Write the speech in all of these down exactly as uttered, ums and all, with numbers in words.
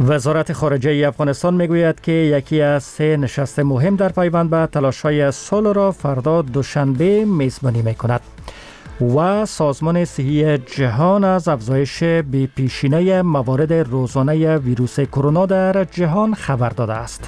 وزارت خارجه افغانستان میگوید که یکی از سه نشست مهم در پیوند به تلاش‌های صلح را فردا دوشنبه میزبانی میکند و سازمان صحی جهان از افزایش بی پیشینه موارد روزانه ویروس کرونا در جهان خبر داده است.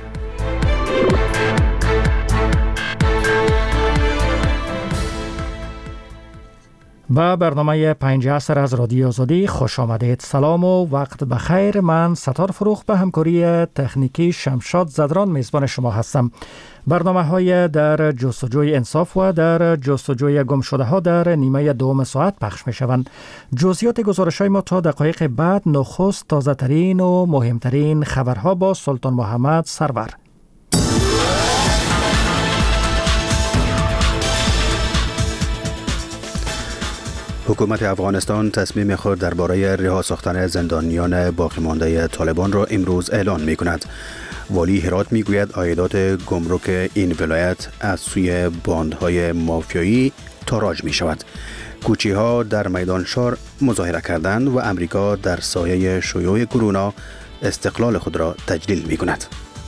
با برنامه پنج عصر از رادیو آزادی خوش آمدید. سلام و وقت بخیر. من ستار فروخ به همکاری تکنیکی شمشاد زدران میزبان شما هستم. برنامه های در جستجوی انصاف و در جستجوی گم شده ها در نیمه دوم ساعت پخش می شوند. جزئیات گزارش های ما تا دقایق بعد. نخست تازه ترین و مهمترین خبرها با سلطان محمد سرور. حکومت افغانستان تصمیم خود درباره رها ساختن زندانیان باقی مانده طالبان را امروز اعلان می کند. والی هرات می گوید عایدات گمرک این ولایت از سوی باندهای مافیایی تاراج می شود. کوچی ها در میدان شار مظاهره کردند و امریکا در سایه شیوع کرونا استقلال خود را تجلیل می کند.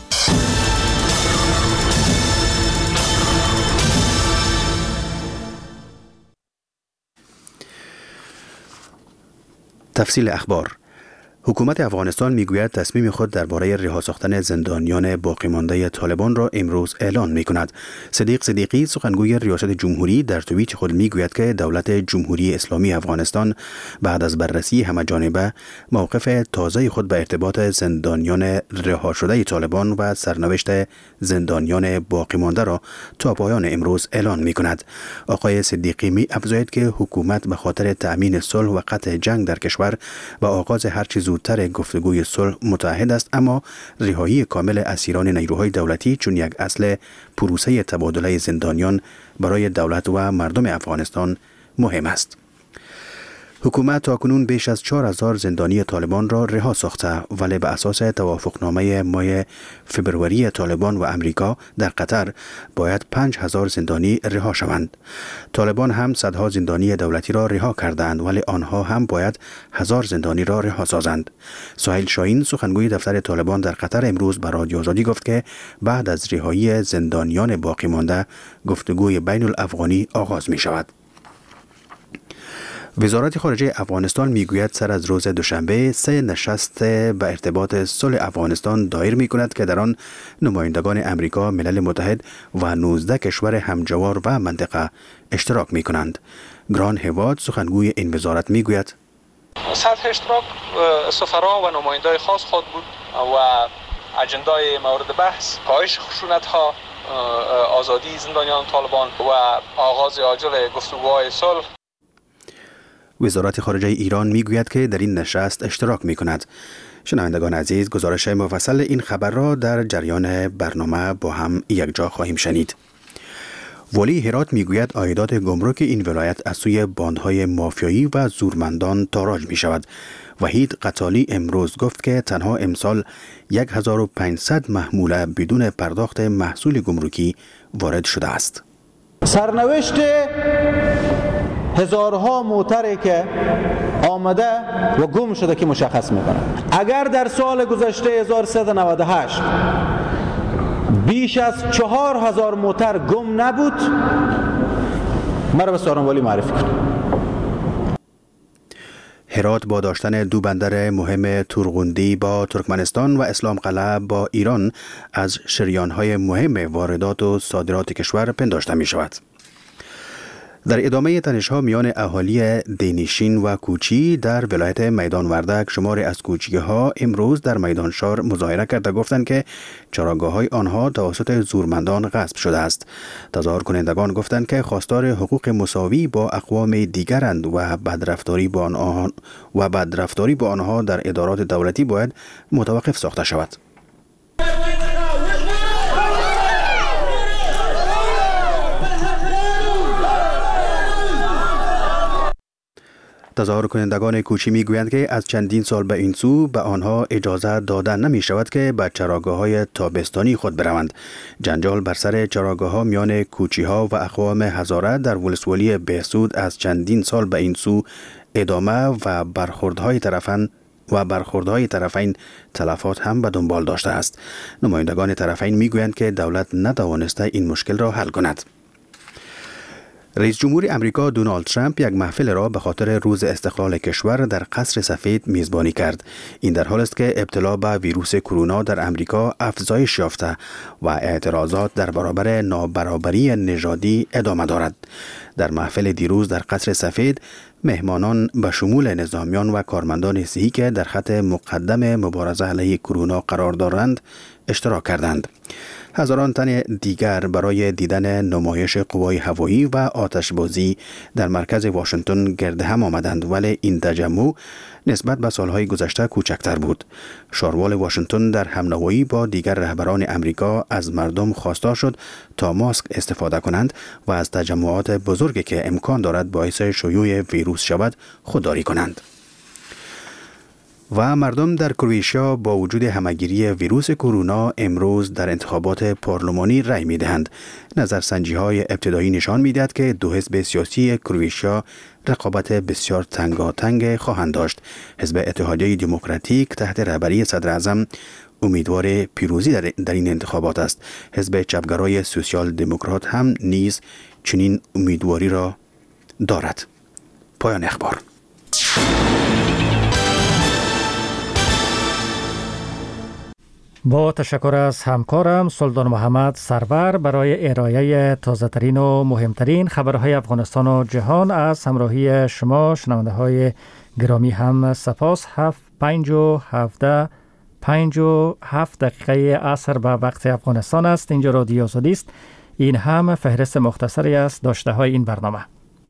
تفصیل اخبار. حکومت افغانستان میگوید تصمیم خود درباره رها ساختن زندانیان باقی مانده طالبان را امروز اعلان می کند. صدیق صدیقی سخنگوی ریاست جمهوری در توییت خود میگوید که دولت جمهوری اسلامی افغانستان بعد از بررسی همه‌جانبه موقف تازه خود به ارتباط زندانیان رها شده طالبان و سرنوشت زندانیان باقی مانده را تا پایان امروز اعلان می کند. آقای صدیقی می افزاید که حکومت به خاطر تأمین صلح و قطع جنگ در کشور و آغاز هر چیز زودتر گفتگوی صلح متعهد است، اما رهایی کامل اسیران نیروهای دولتی چون یک اصل پروسه تبادله زندانیان برای دولت و مردم افغانستان مهم است. حکومت تاکنون بیش از چهار هزار زندانی طالبان را رها ساخته، ولی به اساس توافقنامه ماه فبروری طالبان و امریکا در قطر باید پنج هزار زندانی رها شوند. طالبان هم صدها زندانی دولتی را رها کردند، ولی آنها هم باید هزار زندانی را رها سازند. سهیل شاهین سخنگوی دفتر طالبان در قطر امروز به رادیو آزادی گفت که بعد از رهایی زندانیان باقی مانده گفتگوی بین الافغانی آغاز می شود. وزارت خارجه افغانستان میگوید سر از روز دوشنبه سه نشست به ارتباط صلح افغانستان دایر می کند که در آن نمایندگان امریکا، ملل متحد و نوزده کشور همجوار و منطقه اشتراک می کنند. گران هواد سخنگوی این وزارت میگوید سطح اشتراک سفرا و نمایندای خاص خود بود و اجندای مورد بحث کاهش خشونت ها، آزادی زندانیان طالبان و آغاز عاجل گفتگوهای صلح. وزارت خارجه ایران میگوید که در این نشست اشتراک می کند. شنوندگان عزیز، گزارش مفصل این خبر را در جریان برنامه با هم یکجا خواهیم شنید. والی هرات میگوید عایدات گمرک این ولایت از سوی باندهای مافیایی و زورمندان تاراج می شود. وحید قتالی امروز گفت که تنها امسال هزار و پانصد محموله بدون پرداخت محصول گمرکی وارد شده است. سرنوشت هزارها موتری که آمده و گم شده که مشخص میکنه. اگر در سال گذشته هزار و سیصد و نود و هشت بیش از چهار هزار موتر گم نبود، مرا به سارن والی معرفی کنید. هرات با داشتن دو بندر مهم تورغوندی با ترکمنستان و اسلام قلعه با ایران از شریانهای مهم واردات و صادرات کشور پنداشته می شود. در ادامه تنش‌ها میان اهالی دینشین و کوچی در ولایت میدان وردک، شماری از کوچی‌ها امروز در میدان شار مظاهره کرده گفتند که چراگاه‌های آنها توسط زورمندان غصب شده است. تظاهر کنندگان گفتند که خواستار حقوق مساوی با اقوام دیگرند و بدرفتاری با آنها و بدرفتاری با آنها در ادارات دولتی باید متوقف ساخته شود. تظاهر کنندگان کوچی میگویند که از چندین سال به این سو به آنها اجازه داده نمی شود که به چراگاه‌های تابستانی خود بروند. جنجال بر سر چراگاه‌ها میان کوچی‌ها و اقوام هزاره در ولسوالی بهسود از چندین سال به این سو ادامه و برخوردهای طرفین و برخوردهای طرفین تلفات هم به دنبال داشته است. نمایندگان طرفین میگویند که دولت نتوانسته این مشکل را حل کند. رئیس جمهور امریکا دونالد ترامپ یک محفل را به خاطر روز استقلال کشور در قصر سفید میزبانی کرد. این در حالی است که ابتلا به ویروس کرونا در امریکا افزایش یافته و اعتراضات در برابر نابرابری نژادی ادامه دارد. در محفل دیروز در قصر سفید، مهمانان به شمول نظامیان و کارمندان صحی که در خط مقدم مبارزه علیه کرونا قرار دارند اشتراک کردند. هزاران تن دیگر برای دیدن نمایش قوای هوایی و آتشبازی در مرکز واشنگتن گرد هم آمدند، ولی این تجمع نسبت به سالهای گذشته کوچکتر بود. شاروال واشنگتن در همنوایی با دیگر رهبران امریکا از مردم خواستار شد تا ماسک استفاده کنند و از تجمعات بزرگی که امکان دارد باعث شیوع ویروس شود خودداری کنند. و مردم در کرواتیا با وجود همهگیری ویروس کرونا امروز در انتخابات پارلمانی رأی می‌دهند. نظرسنجی‌های ابتدایی نشان می‌دهد که دو حزب سیاسی کرواتیا رقابت بسیار تنگاتنگ خواهند داشت. حزب اتحادیه دموکراتیک تحت رهبری صدر اعظم امیدوار پیروزی در, در این انتخابات است. حزب چپگرای سوسیال دموکرات هم نیز چنین امیدواری را دارد. پایان اخبار. با تشکر از همکارم سلطان محمد سرور برای ارائه تازه‌ترین و مهمترین خبرهای افغانستان و جهان. از همراهی شما شنونده های گرامی هم سپاس. هفت پنج و هفته پنج و هفت دقیقه عصر به وقت افغانستان است. اینجا رادیو آزادی است. این هم فهرست مختصری است داشته های این برنامه.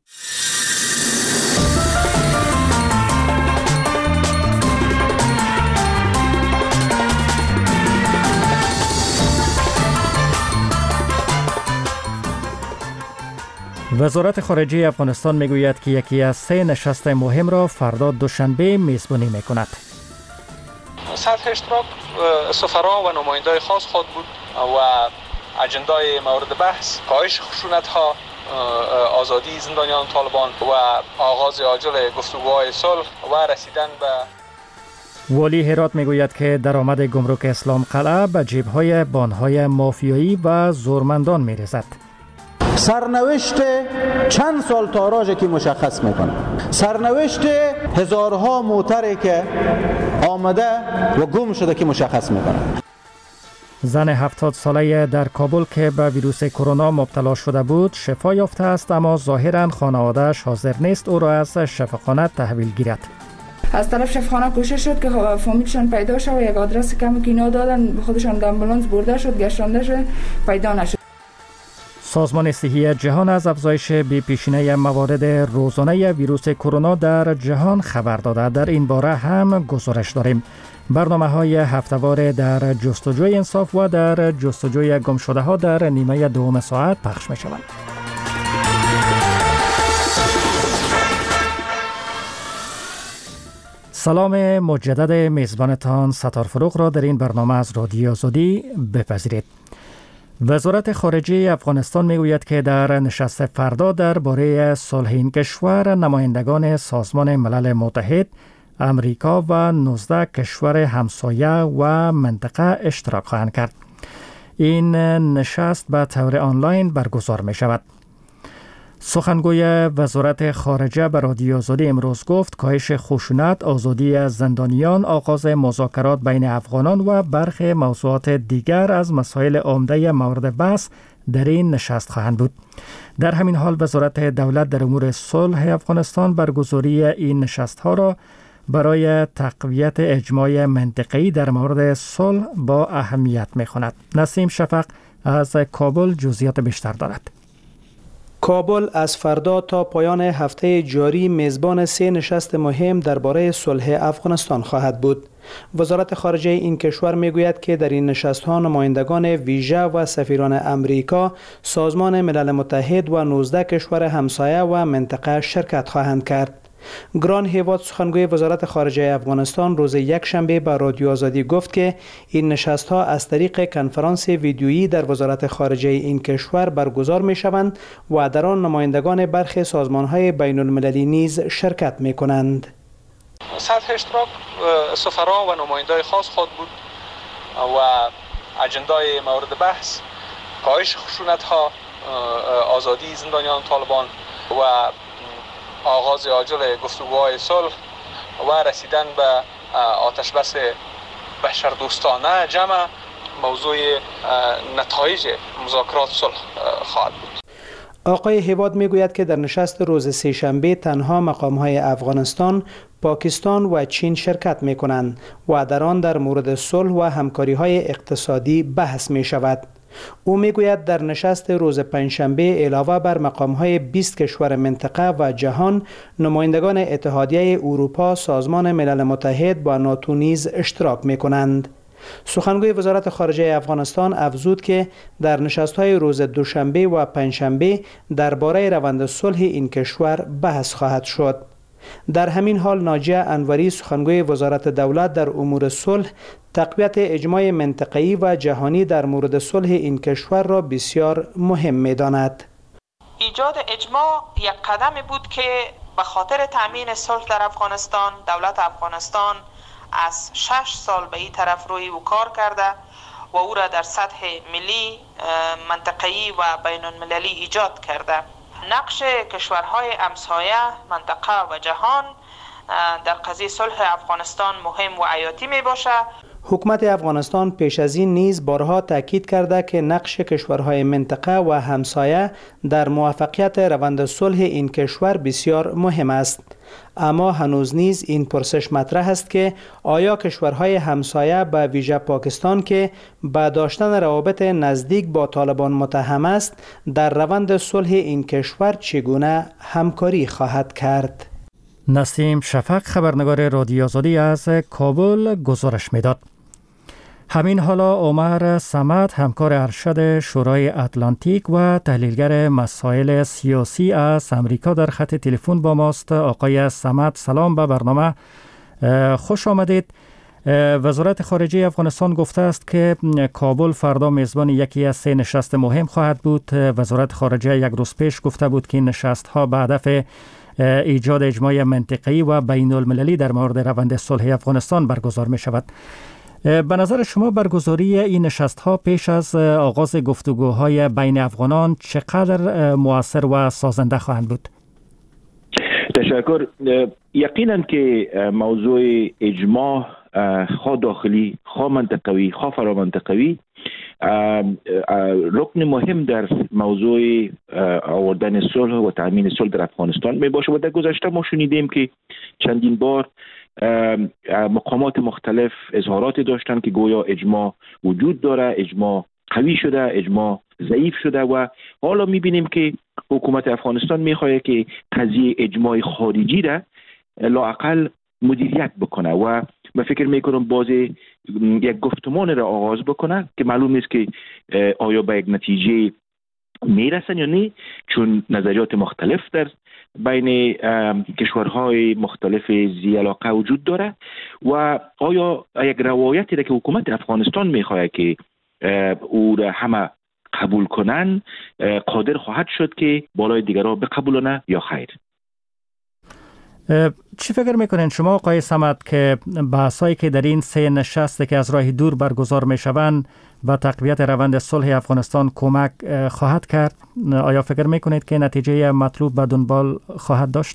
وزارت خارجه افغانستان میگوید که یکی از سه نشست مهم را فردا دوشنبه میزبانی میکند. سطح اشتراک سفرا و نمایندای خاص خود بود و اجندای مورد بحث کاهش خشونت‌ها، آزادی زندانیان طالبان و آغاز عاجل گفتگوهای صلح و رسیدن به والی هرات میگوید که درآمد گمرک اسلام قلعه به جیب‌های بانهای مافیایی و زورمندان میرسد. سرنوشت چند سال تاراژ که مشخص میکنه، سرنوشت هزارها موتری که آمده و گم شده که مشخص میکنه. زن هفتاد ساله در کابل که به ویروس کرونا مبتلا شده بود شفا یافته است، اما ظاهراً خانواده‌اش حاضر نیست او را از شفاخانه تحویل گیرد. از طرف شفاخانه کوشش شد که فامیلشان پیدا شد و یک آدرس کمی که اینا دادن خودشان آمبولانس برده شد، گشتانده شد، پیدا نشد. سازمان صحی جهان از افزایش بی پیشینه موارد روزانه ویروس کرونا در جهان خبر داده. در این باره هم گزارش داریم. برنامه‌های هفته‌وار در جستجوی انصاف و در جستجوی گمشده‌ها در نیمه دوم ساعت پخش می‌شوند. سلام مجدد میزبانتان ستار فروغ را در این برنامه از رادیو آزادی بپذیرید. وزارت خارجه افغانستان میگوید که در نشست فردا درباره صلح این کشور نمایندگان سازمان ملل متحد، امریکا و نوزده کشور همسایه و منطقه اشتراک خواهند کرد. این نشست به طور آنلاین برگزار می شود. سخنگوی وزارت خارجه به رادیو آزادی امروز گفت کاهش خشونت، آزادی زندانیان، آغاز مذاکرات بین افغانان و برخی موضوعات دیگر از مسائل عمده مورد بحث در این نشست خواهند بود. در همین حال وزارت دولت در امور صلح افغانستان برگزاری این نشست‌ها را برای تقویت اجماع منطقه‌ای در مورد صلح با اهمیت می‌خواند. نسیم شفق از کابل جزئیات بیشتر دارد. کابل از فردا تا پایان هفته جاری میزبان سه نشست مهم درباره صلح افغانستان خواهد بود. وزارت خارجه این کشور میگوید که در این نشست‌ها نمایندگان ویژه و سفیران امریکا، سازمان ملل متحد و نوزده کشور همسایه و منطقه شرکت خواهند کرد. گران هیواد سخنگوی وزارت خارجه افغانستان روز یک شنبه به رادیو آزادی گفت که این نشست‌ها از طریق کنفرانس ویدیویی در وزارت خارجه این کشور برگزار می‌شوند و در آن نمایندگان برخی سازمان‌های بین‌المللی نیز شرکت می‌کنند. سطح اشتراک سفرا و نمایندای خاص خواهد بود و اجندای مورد بحث کاهش خشونت ها، آزادی زندانیان طالبان و آغاز عاجل گفتگوهای صلح و رسیدن به آتش بس بشردوستانه جمع موضوع نتایج مذاکرات صلح خواهد بود. آقای هیواد میگوید که در نشست روز سه‌شنبه تنها مقام‌های افغانستان، پاکستان و چین شرکت می‌کنند و در آن در مورد صلح و همکاری‌های اقتصادی بحث می‌شود. او میگوید در نشست روز پنجشنبه علاوه بر مقام‌های بیست کشور منطقه و جهان، نمایندگان اتحادیه اروپا، سازمان ملل متحد و ناتو نیز اشتراک می‌کنند. سخنگوی وزارت خارجه افغانستان افزود که در نشست‌های روز دوشنبه و پنجشنبه درباره روند صلح این کشور بحث خواهد شد. در همین حال ناجیه انوری سخنگوی وزارت دولت در امور صلح تقویت اجماع منطقه‌ای و جهانی در مورد صلح این کشور را بسیار مهم می‌داند. ایجاد اجماع یک قدمی بود که به خاطر تأمین صلح در افغانستان دولت افغانستان از شش سال به این طرف روی و کار کرده و او را در سطح ملی، منطقه‌ای و بین المللی ایجاد کرده. نقش کشورهای همسایه، منطقه و جهان در قضیه صلح افغانستان مهم و حیاتی می باشه. حکومت افغانستان پیش از این نیز بارها تاکید کرده که نقش کشورهای منطقه و همسایه در موفقیت روند صلح این کشور بسیار مهم است. اما هنوز نیز این پرسش مطرح است که آیا کشورهای همسایه به ویژه پاکستان که با داشتن روابط نزدیک با طالبان متهم است در روند صلح این کشور چگونه همکاری خواهد کرد؟ نسیم شفق خبرنگار رادیو آزادی از کابل گزارش میداد. همین حالا عمر صمد همکار ارشد شورای اتلانتیک و تحلیلگر مسائل سیاسی از امریکا در خط تلفن با ماست. آقای صمد سلام به برنامه، خوش آمدید. وزارت خارجه افغانستان گفته است که کابل فردا میزبان یکی از سه نشست مهم خواهد بود. وزارت خارجه یک روز پیش گفته بود که این نشست ها به هدف ایجاد اجماع منطقه‌ای و بین المللی در مورد روند صلح افغانستان برگزار می شود. به نظر شما برگزاری این نشست ها پیش از آغاز گفتگوهای بین افغانان چقدر مؤثر و سازنده خواهند بود؟ تشکر. یقینا که موضوع اجماع خواه داخلی، خواه منطقوی، خواه فرامنطقوی رکن مهم در موضوع آوردن صلح و تامین صلح در افغانستان می باشه و در گذشته ما شنیدیم که چندین بار مقامات مختلف اظهارات داشتن که گویا اجماع وجود داره، اجماع قوی شده، اجماع ضعیف شده و حالا میبینیم که حکومت افغانستان میخواد که قضیه اجماع خارجی را لااقل مدیریت بکنه و من فکر میکنم باز یک گفتمان را آغاز بکنه که معلوم نیست که آیا به یک نتیجه میرسن یا نه، چون نظریات مختلف در بین کشورهای مختلف ذی علاقه وجود داره و آیا یک روایتی را که حکومت افغانستان میخواد که او را همه قبول کنن قادر خواهد شد که بالای دیگرها بقبولونه یا خیر؟ چی فکر میکنین شما آقای صمد که بحثایی که در این سه نشست که از راه دور برگزار میشوند و تقویت روند صلح افغانستان کمک خواهد کرد؟ آیا فکر میکنید که نتیجه مطلوب به دنبال خواهد داشت؟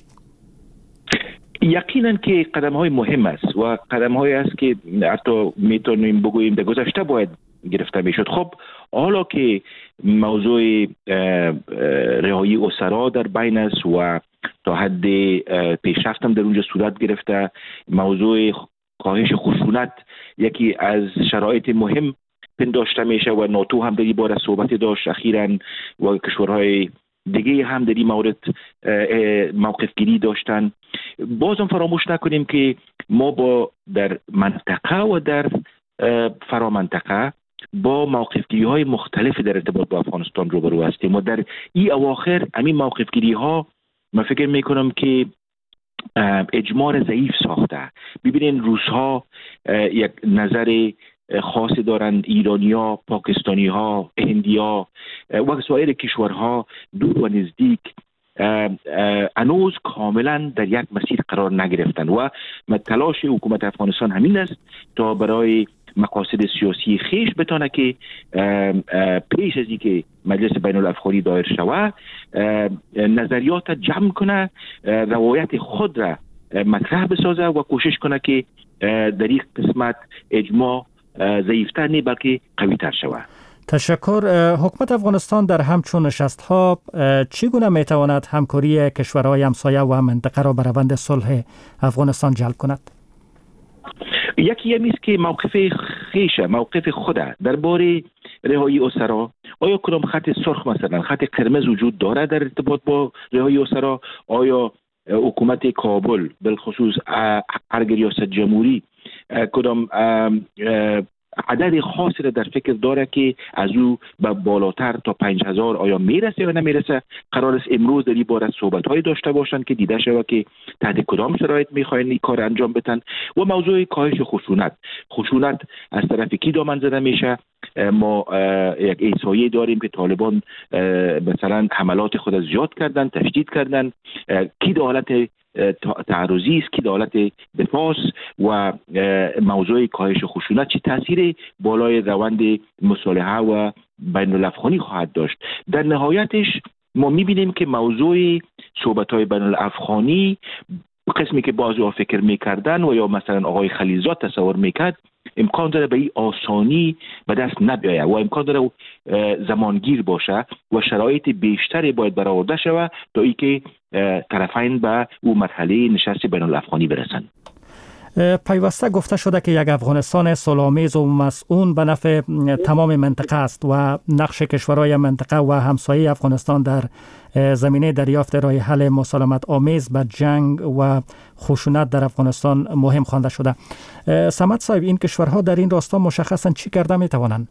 یقینا که قدم های مهم است و قدم های است که حتی میتونیم بگوییم در گذشته باید گرفته میشد. خب حالا که موضوع رهایی اسرا در بین است و تا حد پیشرفت هم در اونجا صورت گرفته، موضوع کاهش خشونت یکی از شرایط مهم پنداشته میشه و ناتو هم در این باره صحبت داشت اخیراً و کشورهای دیگه هم در این مورد موقف گیری داشتن. بازم فراموش نکنیم که ما با در منطقه و در فرامنطقه با موقفگیری های مختلف در ارتباط با افغانستان روبرو هستیم و در این اواخر همین موقفگیری ها من فکر میکنم که اجماع ضعیف ساخته. ببینین روس‌ها یک نظر خاصی دارند، ایرانی‌ها، پاکستانی‌ها، هندی‌ها و سایر کشورها دور و نزدیک هنوز کاملا در یک مسیر قرار نگرفتن و تلاش حکومت افغانستان همین است تا برای مقاصد سیاسی خیش بتانه که پیش از اینکه مجلس بین الافغانی دایر شود نظریات جمع کنه، روایت خود را مطرح بسازه و کوشش کنه که در این قسمت اجماع ضعیفتر نه بلکه قوی‌تر شود. تشکر. حکومت افغانستان در همچون نشست‌ها چگونه میتواند همکاری کشورهای همسایه و منطقه را به روند صلح افغانستان جلب کند؟ یکی همیست که موقف خیش موقف خود درباره رهایی اسرا، آیا کدام خط سرخ مثلا خط قرمز وجود دارد در ارتباط با رهایی اسرا؟ آیا حکومت کابل بالخصوص ارگ ریاست جمهوری کدام عدد خاصی را در فکر داره که از او به بالاتر تا پنج هزار آیا میرسه یا نمیرسه؟ قرار است امروز در این باره صحبت های داشته باشند که دیده شود که تحت کدام شرایط میخواین این کار انجام بدن. و موضوع کاهش خشونت خشونت از طرف کی دامن زده میشه؟ ما یک احصایه داریم که طالبان مثلا حملات خود زیاد کردن، تشدید کردن. کی در حالت تعرضی است، کی در حالت دفاع و موضوع کاهش خشونت چه تاثیر بالای روند مصالحه و بین الافغانی خواهد داشت؟ در نهایتش ما میبینیم که موضوع صحبت‌های بین الافغانی قسمی که بعضی‌ها فکر میکردن و یا مثلا آقای خلیلزاد تصور میکرد امکان داره به این آسانی به دست نبیاید و امکان داره زمانگیر باشه و شرایط بیشتری باید برآورده شود تا اینکه طرفین به او مرحله نشست بین الافغانی برسند. پیوسته گفته شده که یک افغانستان صلح‌آمیز و مسئول به نفع تمام منطقه است و نقش کشورهای منطقه و همسایه افغانستان در زمینه دریافت راه حل مسالمت آمیز به جنگ و خشونت در افغانستان مهم خوانده شده. صمد صاحب، این کشورها در این راستا مشخصاً چی کرده می توانند؟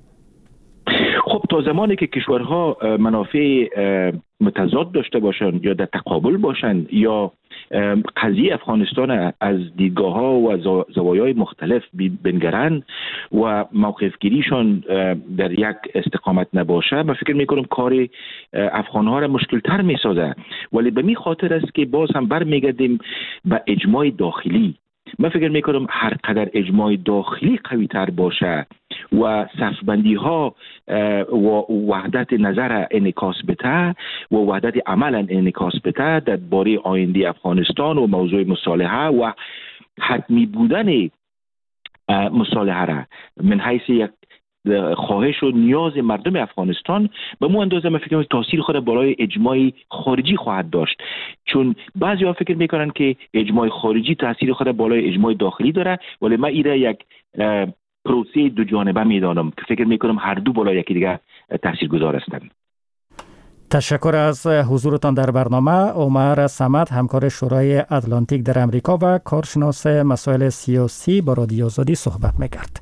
خب تا زمانی که کشورها منافع متضاد داشته باشند یا در تقابل باشند یا قضیه افغانستان از دیدگاه ها و زوایای مختلف بنگرند و موقف گیریشان در یک استقامت نباشه، من فکر میکنم کار افغان ها را مشکل تر میسازه. ولی به می خاطر است که باز هم برمیگردیم به اجماع داخلی. من فکر میکنم هر قدر اجماع داخلی قوی تر باشه و صفبندی ها و وحدت نظر انعکاس بده و وحدت عمل انعکاس بده در باره آینده افغانستان و موضوع مصالحه و حتمی بودن مصالحه را من حیث یک خواهش و نیاز مردم افغانستان به مو اندازه من فکر می‌کنم تاثیر خود بالای اجماع خارجی خواهد داشت، چون بعضی‌ها فکر می‌کنن که اجماع خارجی تاثیر خود بالای اجماع داخلی داره، ولی من این را یک پروسه دو جانبه می‌دانم که فکر می‌کنم هر دو بالای یکی دیگه تاثیرگذار هستند. تشکر از حضورتان در برنامه. عمر صمد، همکار شورای اتلانتیک در امریکا و کارشناس مسائل سیاسی، با رادیو آزادی صحبت می‌کرد.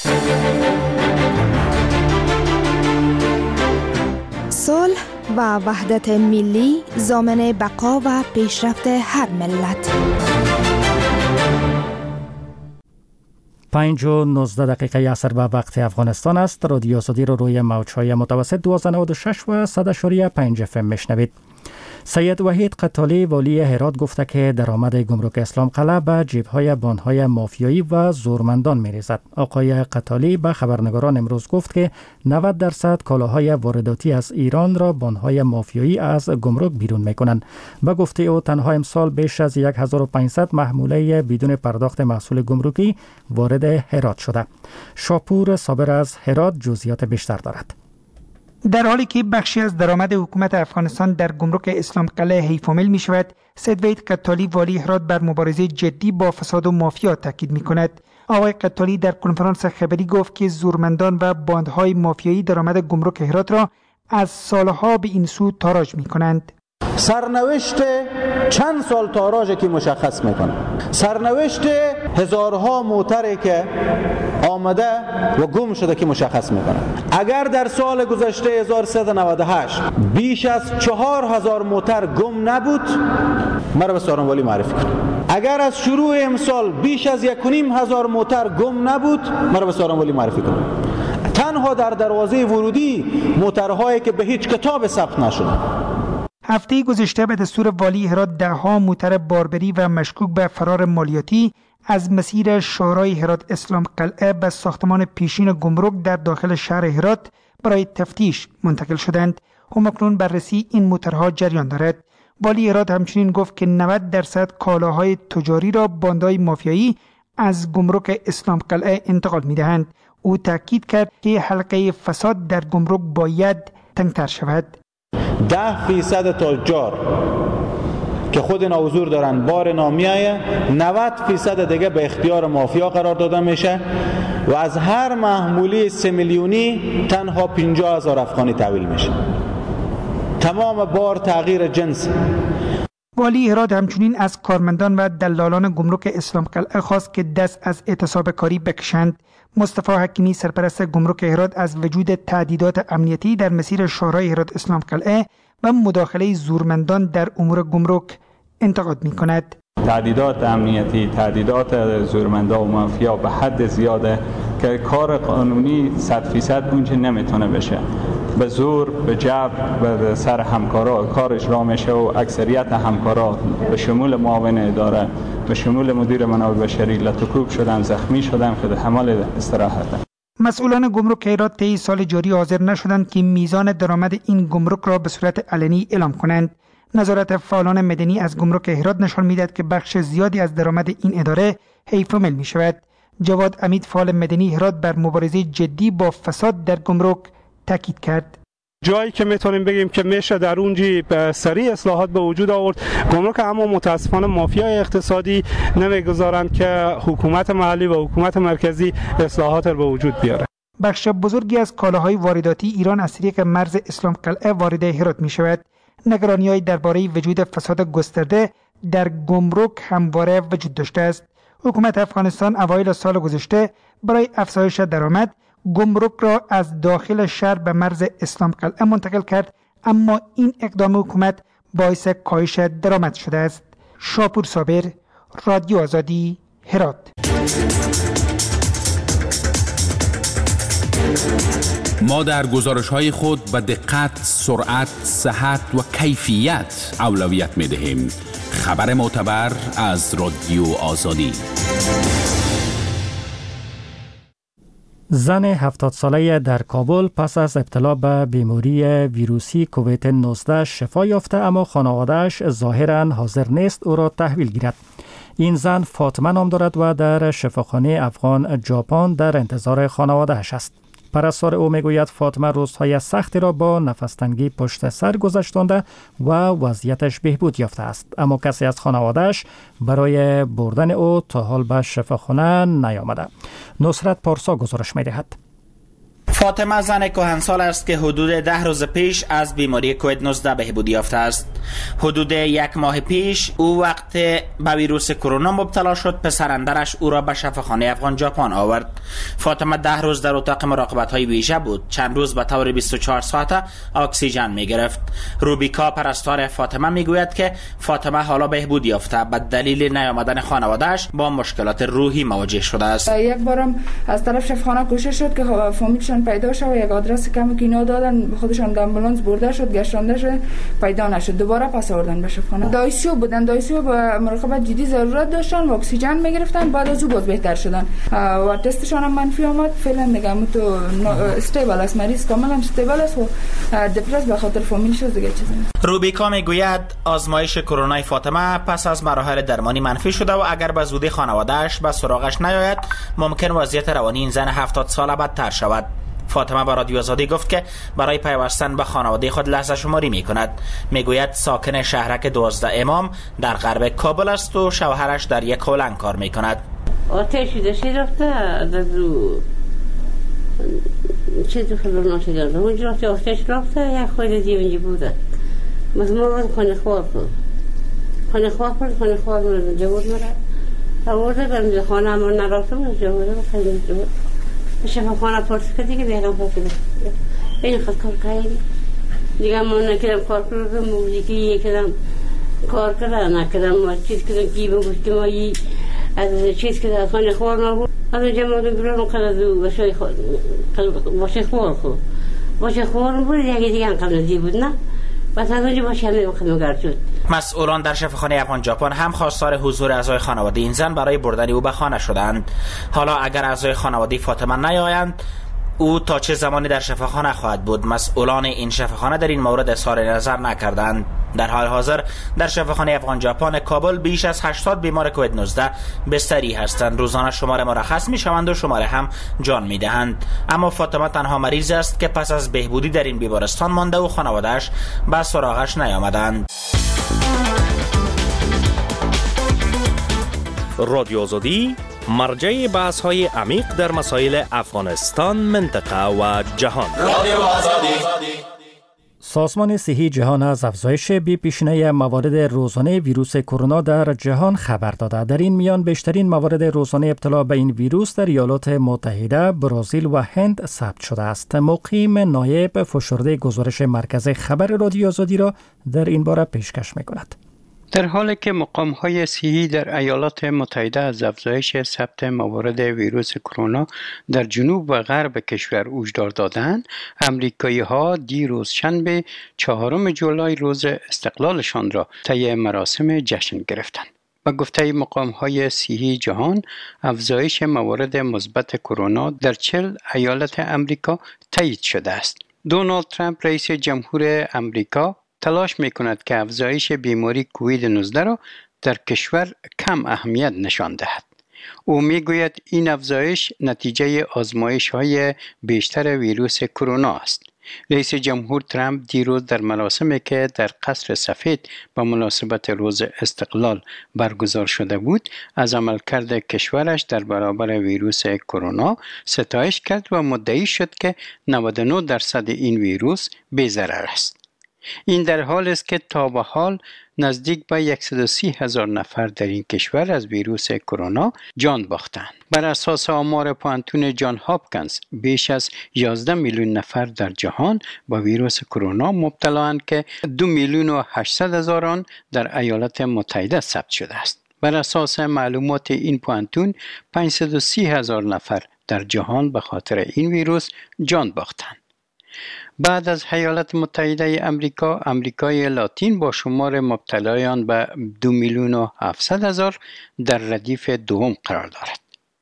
صلح و وحدت ملی ضامن بقا و پیشرفت هر ملت. پنج و نوزده دقیقه عصر به وقت افغانستان است. رادیو آزادی رو روی موج‌های متوسط دویست و نود و شش و صد و پنج اف ام میشنوید. سید وحید قتالی والی هرات گفته که درآمد گمرک اسلام قلعه به جیب‌های بان‌های مافیایی و زورمندان می‌ریزد. آقای قتالی به خبرنگاران امروز گفت که نود درصد کالاهای وارداتی از ایران را بان‌های مافیایی از گمرک بیرون می‌کنند. به گفته او تنها امسال بیش از هزار و پانصد محموله بدون پرداخت محصول گمرکی وارد هرات شده. شاپور صابر از هرات جزئیات بیشتر دارد. در حالی که بخشی از درآمد حکومت افغانستان در گمرک اسلام قلعه حیف و میل می شود، سید وحید قتالی والی هرات بر مبارزه جدی با فساد و مافیا تاکید می کند. آقای قتالی در کنفرانس خبری گفت که زورمندان و باندهای مافیایی درآمد گمرک هرات را از سالها به این سو تاراج می کنند. سرنوشت چند سال تاراج که مشخص میکنه، سرنوشت هزارها موتری که آمده و گم شده که مشخص میکنه. اگر در سال گذشته هزار و سیصد و نود و هشت بیش از چهار هزار موتر گم نبود، مرا به سارنوالی معرفی کنه. اگر از شروع امسال بیش از یک و نیم هزار موتر گم نبود، مرا به سارنوالی معرفی کنه. تنها در دروازه ورودی موترهایی که به هیچ کتاب ثبت نشده هفته گذشته به دستور والی هرات دهها موتر باربری و مشکوک به فرار مالیاتی از مسیر شورای هرات اسلام قلعه به ساختمان پیشین گمرک در داخل شهر هرات برای تفتیش منتقل شدند. همکنون بررسی این موترها جریان دارد. والی هرات همچنین گفت که نود درصد کالاهای تجاری را باندهای مافیایی از گمرک اسلام قلعه انتقال می دهند. او تاکید کرد که حلقه فساد در گمرک باید تنگتر شود. ده فیصد تجار که خود اینا حضور دارن بار نامیایه، نود فیصد دیگه به اختیار مافیا قرار داده میشه و از هر محمولی سه میلیونی تنها پنجاه هزار افغانی تحویل میشه. تمام بار تغییر جنس. والی هرات همچنین از کارمندان و دلالان گمرک اسلام قلعه خواست که دست از اعتصاب کاری بکشند. مصطفی حکیمی سرپرست گمرک هرات از وجود تهدیدات امنیتی در مسیر شورای هرات اسلام قلعه و مداخله زورمندان در امور گمرک انتقاد می کند. تهدیدات امنیتی، تهدیدات زورمندا و مافیا به حد زیاده که کار قانونی صد فیصد اونچه نمیتونه بشه. به زور، به جبر، به سر همکارا کار اجرا میشه و اکثریت همکارا به شمول معاون اداره، به شمول مدیر منابع بشری لطکوب شدن، زخمی شدن، که در حمل استراحت. مسئولان گمرک هرات طی سال جاری حاضر نشدند که میزان درآمد این گمرک را به صورت علنی اعلام کنند. نظارت فعالان مدنی از گمرک هرات نشان میدهد که بخش زیادی از درآمد این اداره حیف و مل می شود. جواد امید فعال مدنی هرات بر مبارزه جدی با فساد در گمرک تاکید کرد. جایی که میتونیم بگیم که میشه در اونجی سریع اصلاحات به وجود آورد گمرک، اما متاسفانه مافیای اقتصادی نمیگذارند که حکومت محلی و حکومت مرکزی اصلاحات رو به وجود بیاره. بخش بزرگی از کالاهای وارداتی ایران از طریق مرز اسلام قلعه وارد هرات می شود. نگرانی‌های درباره وجود فساد گسترده در گمرک همواره وجود داشته است. حکومت افغانستان اوایل سال گذشته برای افزایش درآمد گمرک را از داخل شهر به مرز اسلام قلعه منتقل کرد، اما این اقدام حکومت باعث کاهش درآمد شده است. شاپور صابر، رادیو آزادی، هرات. ما در گزارش‌های خود به دقت، سرعت، صحت و کیفیت اولویت می‌دهیم. خبر معتبر از رادیو آزادی. زن هفتاد ساله در کابل پس از ابتلا به بیماری ویروسی کووید نوزده شفا یافته، اما خانواده‌اش ظاهراً حاضر نیست او را تحویل گیرد. این زن فاطمه نام دارد و در شفاخانه افغان ژاپن در انتظار خانواده‌اش است. پرستار او میگوید فاطمه روزهای سختی را با نفس‌تنگی پشت سر گذشتانده و وضعیتش بهبود یافته است، اما کسی از خانواده‌اش برای بردن او تا حال به شفاخانه نیامده. نصرت پارسا گزارش می‌دهد. فاطمه زن کهنسال است که حدود ده روز پیش از بیماری کووید نوزده بهبود یافته است. حدود یک ماه پیش او وقت به ویروس کرونا مبتلا شد، پسرندرش او را به شفاخانه افغان ژاپن آورد. فاطمه ده روز در اتاق مراقبت های ویژه بود. چند روز به طور بیست و چهار ساعته اکسیژن می گرفت. روبیکا پرستار فاطمه می گوید که فاطمه حالا بهبود یافته، به دلیل نیامدن خانواده‌اش با مشکلات روحی مواجه شده است. یک بارم از طرف شفاخانه کوشش شد که فامیلشان پیدا شد و یک آدرس کمی که اینا دادن، خودشان به آمبولانس برده شد، گشتانده شد، پیدا نشد. دوباره پس آوردن به شفاخانه. دایسیو بودن، دایسیو به مراقبت جدی ضرورت داشتن و اکسیژن میگرفتن، بعد از اون باز بهتر شدن و تستشان هم منفی آمد. فعلا دیگه تو استیبل است، مریض کاملا استیبل است و دپرس به خاطر فامیلش دیگه چیزی نیست. روبیکا میگوید آزمایش کرونا فاطمه پس از مراحل درمانی منفی شده و اگر به زودی خانواده‌اش به سراغش نیاید ممکن وضعیت روانی این زن هفتاد ساله بدتر شود. فاطمه با رادیو آزادی گفت که برای پیوستن به خانواده خود لحظه شماری می کند. می گوید ساکن شهرک دوازده امام در غرب کابل است و شوهرش در یک هلنگ کار می کند. آتشی داشتی رفته در دو چه دو خلال ناشی دارده اونجا رفته آتش رفته یک خواهد دیونجی بوده مثل ما باید خانه خوار کن خانه خوار کن خانه خوار مرد جواد مرد آورده برمید خانه همون نرافته مرد جواده و خیلی جواد شفا خانه پرس که دیگه بیرم پرسیده این خود کار کردی دیگه من نکردم کار کردم موزیکی یکدم کار کردم نکردم چیز کردم گیبم گوشتی مایی از چیز کردم خانه خوار نبود از اونجا مادم برام قدر باشه باشه خوار خود باشه خوار بود یکی دیگه هم قبل نزی بود نه بس از اونجا ما شمیم خدمتگر شد. مسئولان در شفاخانه افغان ژاپن هم خواستار حضور اعضای خانواده این زن برای بردن او به خانه شدند. حالا اگر اعضای خانواده فاطمه نیایند، او تا چه زمانی در شفاخانه خواهد بود؟ مسئولان این شفاخانه در این مورد اظهار نظر نکردند. در حال حاضر در شفاخانه افغان ژاپن کابل بیش از هشتاد بیمار کووید نوزده بستری هستند. روزانه شماره مرخص می شوند و شماره هم جان می دهند. اما فاطمه تنها مریض است که پس از بهبودی در این بیمارستان مانده و خانواده‌اش به سراغش نیامدند. رادیو آزادی مرجع بحث های عمیق در مسائل افغانستان، منطقه و جهان. رادیو آزادی. سازمان صحی جهان از افزایش بی‌پیشینه موارد روزانه ویروس کرونا در جهان خبر داده. در این میان بیشترین موارد روزانه ابتلا به این ویروس در ایالات متحده، برزیل و هند ثبت شده است. مقیم نایب فشرده گزارش مرکز خبر رادیو آزادی را در این باره پیشکش می‌کند. در حالی که مقام‌های صحی در ایالات متحده از افزایش ثبت موارد ویروس کرونا در جنوب و غرب کشور هشدار دادند، امریکایی‌ها دیروز شنبه چهارم جولای روز استقلالشان را طی مراسم جشن گرفتند. با گفته مقام‌های صحی جهان، افزایش موارد مثبت کرونا در چهل ایالت امریکا تایید شده است. دونالد ترامپ رئیس جمهور امریکا تلاش می‌کند که افزایش بیماری کووید نوزده را در کشور کم اهمیت نشان دهد. او می‌گوید این افزایش نتیجه آزمایش‌های بیشتر ویروس کرونا است. رئیس جمهور ترامپ دیروز در مراسمی که در قصر سفید به مناسبت روز استقلال برگزار شده بود، از عملکرد کشورش در برابر ویروس کرونا ستایش کرد و مدعی شد که نود و نه درصد این ویروس بی‌ضرر است. این در حال است که تا به حال نزدیک به صد و سی هزار نفر در این کشور از ویروس کرونا جان باختند. بر اساس آمار پانتون جان هاپکینز، بیش از یازده میلیون نفر در جهان با ویروس کرونا مبتلااند که دو میلیون و هشتصد هزار آن در ایالات متحده ثبت شده است. بر اساس معلومات این پانتون، پانصد و سی هزار نفر در جهان به خاطر این ویروس جان باختند. بعد از ایالات متحده امریکا، امریکای لاتین با شمار مبتلایان به دو میلیون و هفتصد هزار در ردیف دوم قرار دارد.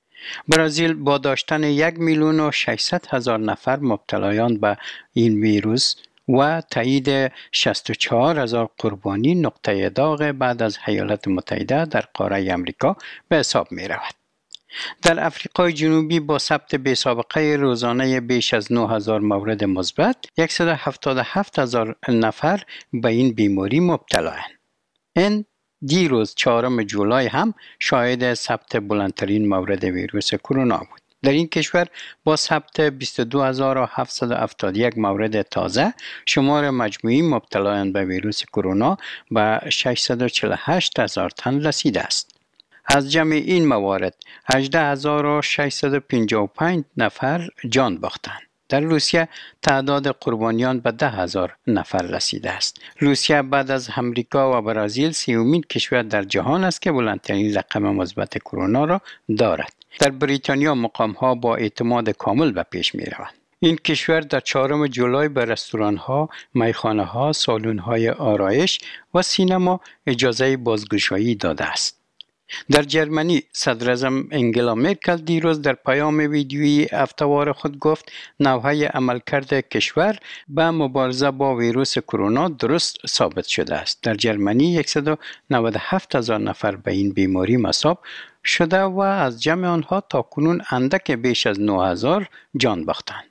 برزیل با داشتن یک میلیون و ششصد هزار نفر مبتلایان به این ویروس و تایید شصت و چهار هزار قربانی نقطه داغ بعد از ایالات متحده در قاره امریکا به حساب می رود. در افریقای جنوبی با ثبت بی‌سابقه روزانه بیش از نه هزار مورد مثبت، صد و هفتاد و هفت هزار نفر به این بیماری مبتلایند. این دیروز چهارم جولای هم شاهد ثبت بلندترین مورد ویروس کرونا بود. در این کشور با ثبت بیست و دو هزار و هفتصد و هفتاد و یک مورد تازه، شمار مجموعی مبتلایان به ویروس کرونا به ششصد و چهل و هشت هزار تن رسیده است. از جمع این موارد هجده هزار و ششصد و پنجاه و پنج نفر جان باختند. در روسیه تعداد قربانیان به ده هزار نفر رسیده است. روسیه بعد از امریکا و برزیل سیومین کشور در جهان است که بلندترین رقم مثبت کرونا را دارد. در بریتانیا مقام‌ها با اعتماد کامل به پیش می‌روند. این کشور در چهارم جولای به رستوران‌ها، میخانه‌ها، سالن‌های آرایش و سینما اجازه بازگشایی داده است. در جرمنی صدراعظم انگلا مرکل دیروز در پیام ویدیویی هفته‌وار خود گفت نوهای عملکرد کشور به مبارزه با ویروس کرونا درست ثابت شده است. در جرمنی صد و نود و هفت هزار نفر به این بیماری مصاب شده و از جمع آنها تا کنون اندک بیش از نه هزار جان باختند.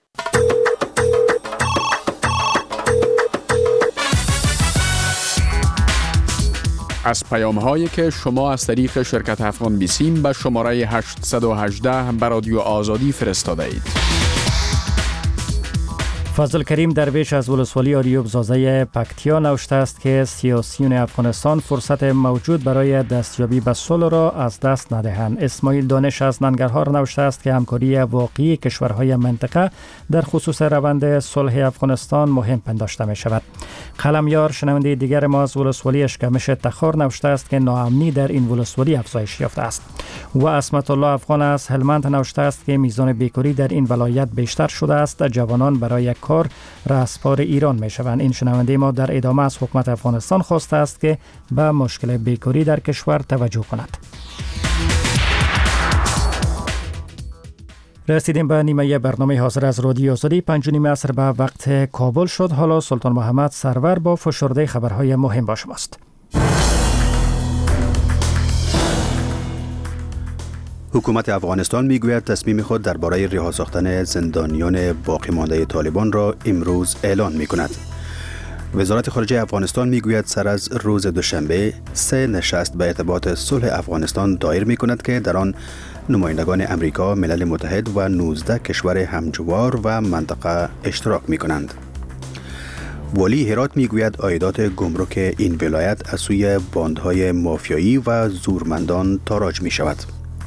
از پیام‌هایی که شما از طریق شرکت افغان بیسیم به شماره هشتصد و هجده به رادیو آزادی فرستاده اید. فضل کریم درویش از ولسوالی آریوب زازه پکتیا نوشته است که سیاسیون افغانستان فرصت موجود برای دستیابی به صلح را از دست ندهند. اسماعیل دانش از ننگرهار نوشته است که همکاری واقعی کشورهای منطقه در خصوص روند صلح افغانستان مهم پنداشته می شود. قلمیار شنونده دیگر ما از ولسوالی اشکمش تخار نوشته است که ناامنی در این ولسوالی افزایش یافته است. و اسمت الله افغان از هلمند نوشته است که میزان بیکاری در این ولایت بیشتر شده است. جوانان برای کار رسپار ایران می شوند. این شنونده ما در ادامه از حکومت افغانستان خواسته است که به مشکل بیکاری در کشور توجه کند. رسیدیم به نیمه برنامه حاضر از رادیو آزادی. پنج و نیم عصر به وقت کابل شد. حالا سلطان محمد سرور با فشرده خبرهای مهم با شماست. حکومت افغانستان میگوید تصمیم خود درباره رها ساختن زندانیان باقی مانده طالبان را امروز اعلان میکند. وزارت خارجه افغانستان میگوید سر از روز دوشنبه سه نشست به ارتباط صلح افغانستان دایر میکند که در آن نمایندگان امریکا، ملل متحد و نوزده کشور همجوار و منطقه اشتراک میکنند. والی هرات میگوید عایدات گمرک این ولایت از سوی باندهای مافیایی و زورمندان تاراج می شود.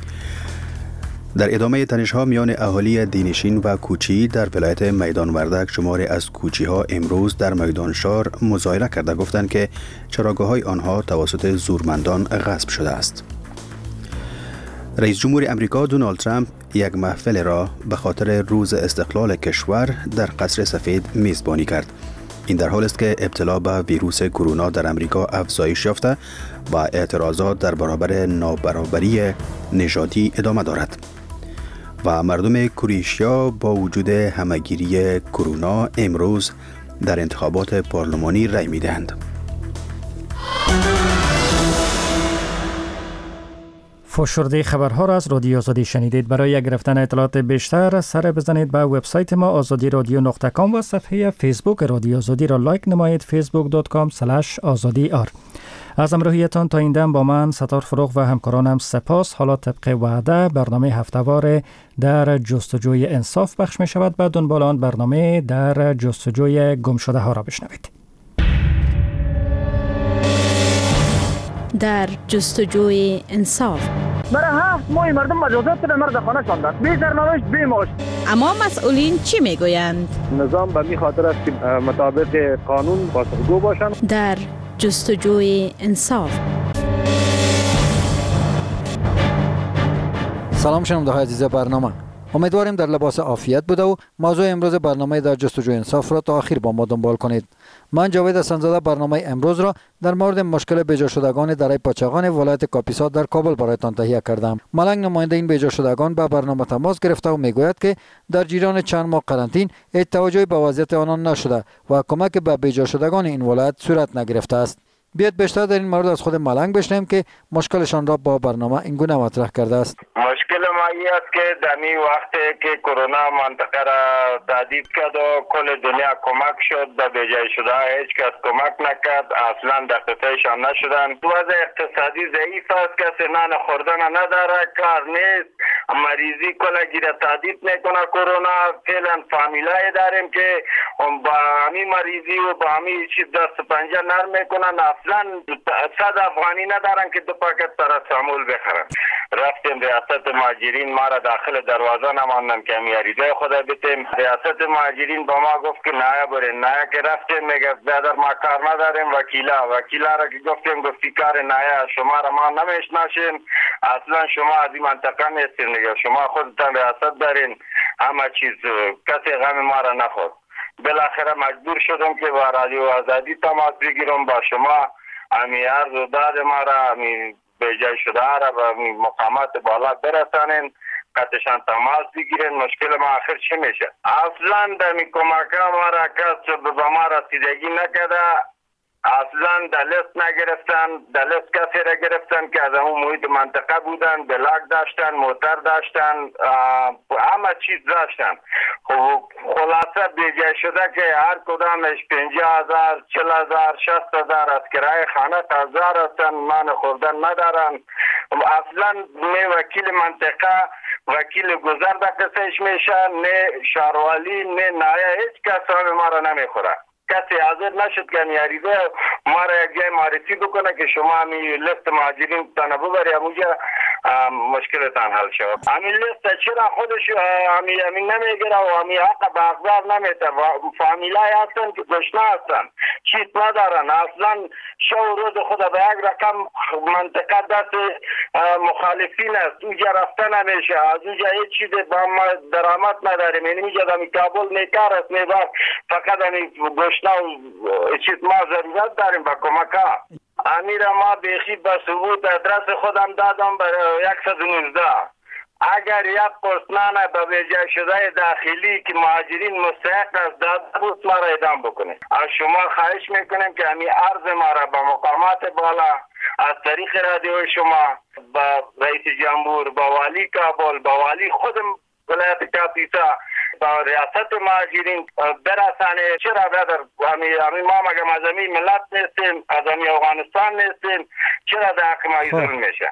در ادامه تنش‌ها میان اهالی دینشین و کوچی در ولایت میدان وردک، شماری از کوچی‌ها امروز در میدان شار مظاهره کرده گفتند که چراگاه‌های آنها توسط زورمندان غصب شده است. رئیس جمهور امریکا دونالد ترامپ یک محفل را به خاطر روز استقلال کشور در قصر سفید میزبانی کرد. این در حالی است که ابتلا به ویروس کرونا در امریکا افزایش یافته و اعتراضات در برابر نابرابری نژادی ادامه دارد و مردم کرواتیا با وجود همهگیری کرونا امروز در انتخابات پارلمانی رای می‌دهند. فشرده خبرها را از رادیو آزادی شنیدید. برای گرفتن اطلاعات بیشتر سر بزنید به وبسایت ما آزادی رادیو نقطه کام و صفحه فیسبوک رادیو آزادی را لایک نمایید فیسبوک دات کام اسلش آزادی آر. از همراهیتان تا این دم با من ستار فروغ و همکارانم سپاس. حالا طبق وعده برنامه هفته‌وار در جستجوی انصاف پخش می شود. بعد دنبال آن برنامه در جستجوی گمشده ها را بشنوید. در جستجوی انصاف برای هفت ماه مردم مجازات در مرد خانه شاندند، بی سرنوشت بی معاش. اما مسئولین چی میگویند؟ نظام به می خاطر است که مطابق قانون پاسخگو باشند. در جستجوی انصاف. سلام شنونده های عزیز برنامه، امیدواریم در لباس عافیت بوده و موضوع امروز برنامه در جستجوی انصاف را تا آخر با ما دنبال کنید. من جاوید حسن‌زاده برنامه امروز را در مورد مشکل بیجا شدگان دره پاچاغان ولایت کاپیسا در کابل برایتان تهیه کردم. ملنگ نماینده این بیجا شدگان به برنامه تماس گرفته و میگوید که در جریان چند ماه قرنطین هیچ توجهی به وضعیت آنان نشده و کمک به بیجا شدگان این ولایت صورت نگرفته است. بیاید بیشتر در این مورد از خود ملنگ بشنویم که مشکلشان را با برنامه اینگونه مطرح کرده است. مشکل ما این است که در این وقت که کرونا منطقه را تهدید کرد و کل دنیا کمک شد، به بیجای شده هیچ کس کمک نکرد، اصلا دقیقشان نشدن. وضع اقتصادی ضعیف است، کسی نان خوردن نداره، کار نیست، مریضی کلا گیره تهدید میکنه کرونا. فعلا فامیلای داریم که با همین مریضی و با همین چیز دست پنجه نرم میکنن، اصلا صد افغانی ندارن که دو پاکت پاراسیتامول بخرن. رفتیم ریاست مهاجرین، ما را داخل دروازه نماندن که همی عریضه خدا بتیم. ریاست مهاجرین با ما گفت که نه برین، نه که رفتیم میگه برادر ما کار نداریم. وکیلا وکیلا را که گفتیم گفتی کار نه شما را ما نمیشناسیم، اصلا شما از این منطقه نیستین دیگه، شما خودتان ریاست دارین، همه چیز کسی غم ما را نخورد. بالاخره مجبور شدم که با رادیو آزادی تماس بگیرم با شما، همی عرض و داد ما را، همی بیجای شده را به مقامات بالا برسانین، قطعشان تماس بگیرین. مشکل ما آخر چی میشه؟ اصلا در می کمکه ما را کس به ما رسیدگی نکده، اصلا دلست نگرفتن، دلست کسی را گرفتن که از اون محیط منطقه بودن، بلاک داشتن، موتر داشتن، همه چیز داشتن. خلاصه بیجای شده که هر کدامش پنجاه هزار، چل هزار، شست هزار از کرایه خانه تازار هستن، نان خوردن ندارن. اصلا نه وکیل منطقه، وکیل گذر در کسیش میشه، نه شاروالی، نه نایه، هیچ کس هم ما را نمیخوره. کسی حاضر نشد که میاریزه ما را یک جای معرفی بکنه که شما همی لست مهاجرین تانه ببری همونجا مشکلتان حل شود. همین لیست چرا خودش همین همین نمیگیره و همین حق به اقدار نمیده. فامیلای هستن که گشنه هستن، چیز ندارن، اصلا شو روز خود به یک رقم منطقه دست مخالفین است. اونجا رفته نمیشه، از اونجا هیچ چیز با ما درآمد نداریم. یعنی میگه دمی کابل نیکار است، میبر فقط همی گشنه و چیز ما ضرورت داریم با کمک ها. امیر ما بیخی به ثبوت ادرس خودم دادم برای صد و نوزده. اگر یک پرسنانه به ویژه شده داخلی که مهاجرین مستحق است داده بود ما را اعدام بکنه. از شما خواهش میکنیم که همین عرض ما را به مقامات بالا از طریق رادیو شما با رئیس جمهور، با والی کابل، با والی خود ولایت کاپیسا، با ریاست مهاجرین برسانه. چرا برادر همین ما مگه از همین ملت نیستیم، از همین افغانستان نیستیم، چرا در حق ما ظلم میشه؟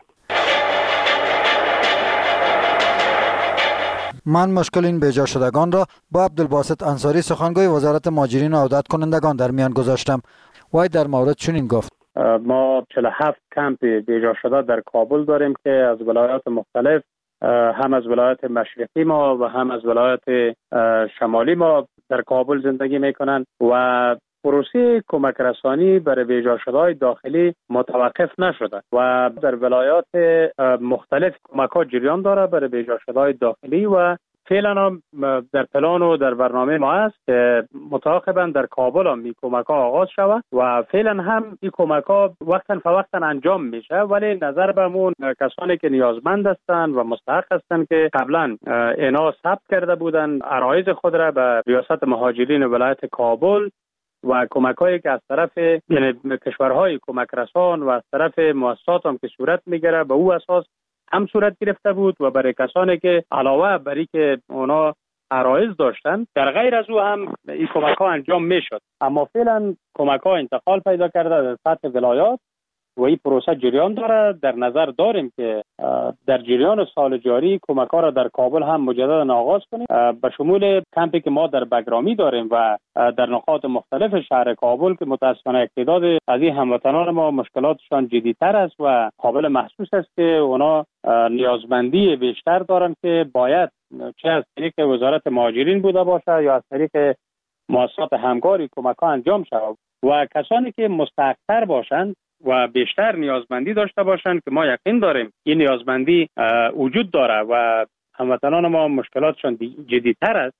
من مشکل این بیجا شدگان را با عبدالباسط انصاری سخنگوی وزارت مهاجرین و عودت کنندگان در میان گذاشتم. وای در مورد چنین گفت: ما چهل و هفت کمپ بیجا شده در کابل داریم که از ولایات مختلف، هم از ولایت مشرقی ما و هم از ولایت شمالی ما در کابل زندگی میکنند و پروسه کمک رسانی برای بیجا شده‌های داخلی متوقف نشده و در ولایات مختلف کمک ها جریان داره برای بیجا شده‌های داخلی و فعلا هم در پلان و در برنامه ما است که متعاقبا در کابل هم این کمک ها آغاز شود و فعلا هم این کمک ها وقتا فوقتا انجام میشه، ولی نظر به مون کسانی که نیازمند هستند و مستحق هستند که قبلا اینا ثبت کرده بودند عرایض خود را به ریاست مهاجرین ولایت کابل و کمک هایی که از طرف یعنی کشورهای کمک رسان و از طرف مؤسسات هم که صورت میگیره به او اساس هم صورت گرفته بود و برای کسانی که علاوه بر که اونا عرایض داشتن در غیر از او هم این کمک ها انجام میشد. اما فعلا کمک ها انتقال پیدا کرده در سطح ولایات و این پروسه جریان داره. در نظر داریم که در جریان سال جاری کمک ها را در کابل هم مجددا آغاز کنیم به شمول کمپی که ما در بگرامی داریم و در نقاط مختلف شهر کابل که متاسفانه تعداد از این هموطنان ما مشکلاتشان جدی‌تر است و قابل محسوس است که اونا نیازمندی بیشتر دارن که باید چه از طریق وزارت مهاجرین بوده باشه یا از طریق مؤسسات همکاری کمک ها انجام شود و کسانی که مستحق‌تر باشند و بیشتر نیازمندی داشته باشند که ما یقین داریم این نیازمندی وجود داره و هموطنان ما مشکلاتشان جدی‌تر است.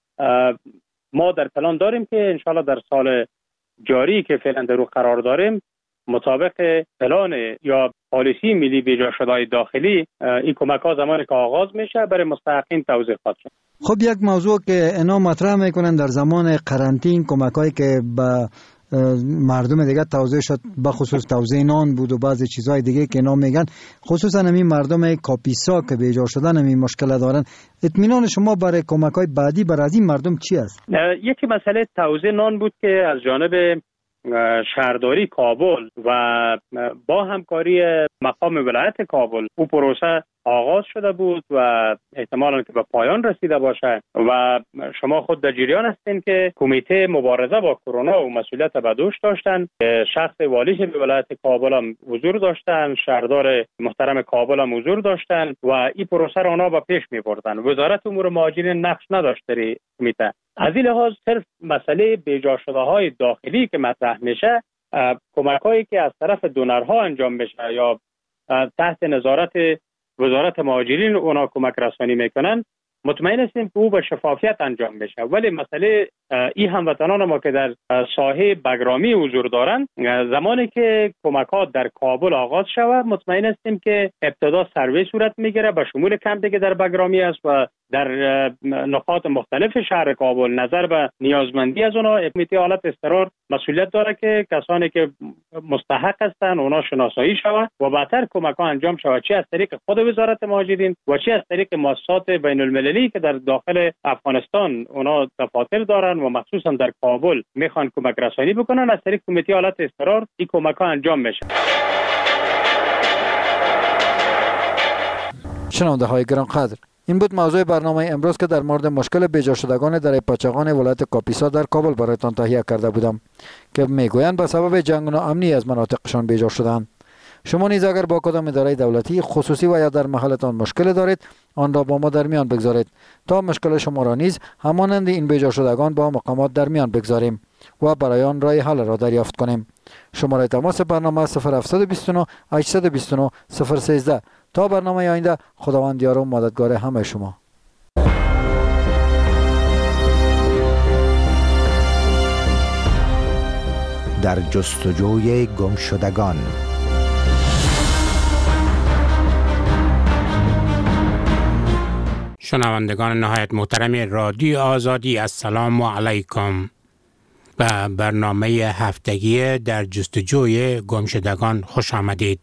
ما در پلان داریم که انشالله در سال جاری که فعلا در رو قرار داریم مطابق پلان یا پالیسی ملی بیجا شده‌های داخلی این کمک ها زمانی که آغاز میشه برای مستحقین توزیع خواهد شد. خب یک موضوع که اینا مطرح میکنن در زمان قرنطین کمک هایی که به مردم دیگه توزیع شد، به خصوص توزیع نان بود و بعضی چیزهای دیگه که اینا میگن، خصوصا همین مردم کاپیسا که بیجا شدن همین مشکل دارن. اطمینان شما برای کمک های بعدی برای از این مردم چی است؟ یکی مسئله توزیع نان بود که از جانب شهرداری کابل و با همکاری مقام ولایت کابل او پروسه آغاز شده بود و احتمالاً که به پایان رسیده باشه و شما خود در جریان هستین که کمیته مبارزه با کرونا و مسئولیت به دوش داشتن. شخص والی به ولایت کابل هم حضور داشتن، شهردار محترم کابل هم حضور داشتن و این پروسه را اونا به پیش می بردن. وزارت امور مهاجرین نقش نداشت در کمیته. از این لحاظ صرف مسئله بیجا شده های داخلی که مطرح میشه، کمک هایی که از طرف دونرها انجام میشه یا تحت نظارت وزارت مهاجرین اونا کمک رسانی میکنن، مطمئن هستیم که او به شفافیت انجام میشه. ولی مسئله این هموطنان ما که در ساحه بگرامی حضور دارن، زمانی که کمک ها در کابل آغاز شود مطمئن هستیم که ابتدا سروی صورت میگیره به شمول کمپی که در بگرامی است و در نقاط مختلف شهر کابل نظر به نیازمندی از اونا کمیته حالت اضطرار مسئولیت داره که کسانی که مستحق هستند اونا شناسایی شود و بعدتر کمک ها انجام شود، چه از طریق خود وزارت مهاجرین و چه از طریق مؤسسات بین المللی که در داخل افغانستان اونا دفاتر دارن و مخصوصا در کابل میخوان کمک رسانی بکنن. از طریق کمیته حالت اضطرار این کمک ها انجام میشه. شنونده های گرانقدر، این بود موضوع برنامه امروز که در مورد مشکل بیجا شدگان در پاچاقان ولایت کاپیسا در کابل برایتان تهیه کرده بودم که میگویند به سبب جنگ و ناامنی از مناطقشان بیجا شدند. شما نیز اگر با کدام اداره دولتی، خصوصی و یا در محلتان مشکل دارید، آن را با ما در میان بگذارید تا مشکل شما را نیز همانند این بیجا شدگان با مقامات در میان بگذاریم و برای آن راه حل را دریافت کنیم. شماره تماس برنامه صفر هفت دو نه هشت دو نه صفر یک سه. تا برنامه آینده، خداوند یار و مددگار همه شما. در جستجوی گمشدگان. شنوندگان نهایت محترم رادیو آزادی، السلام علیکم. به برنامه هفتگی در جستجوی گمشدگان خوش آمدید.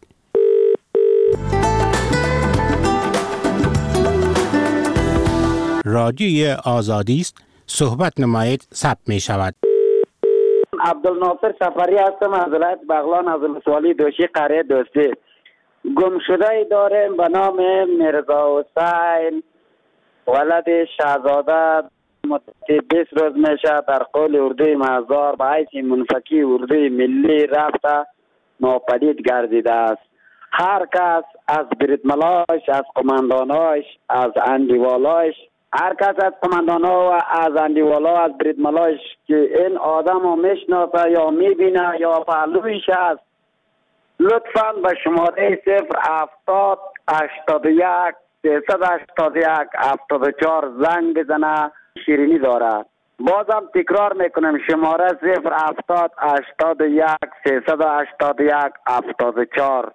رادیوی آزادی است، صحبت نمایید، ثبت می شود. عبدالناصر سفری هستم از ولایت بغلان از ولسوالی دوشی قریه دوستی. گم شده داریم به نام میرزا حسین ولد شهزاده، مدت بیست روز میشه در قول اردوی مزار به حیث منفکی اردوی ملی رفته ناپدید گردیده است. هر کس از بریدملاش، از قمانداناش، از اندیوالاش، هر کس از قماندانا و از اندیوالا، از بریدملاش که این آدم رو میشناسه یا میبینه یا پهلویش است، لطفاً به شماره صفر هفتاد هشتاد و یک سیصد و هشتاد و یک هفتاد و چهار زنگ بزنه. شیرینی داره. بازم تکرار میکنم، شماره صفر هفتاد هشتاد و یک سیصد و هشتاد و یک هفتاد و چهار.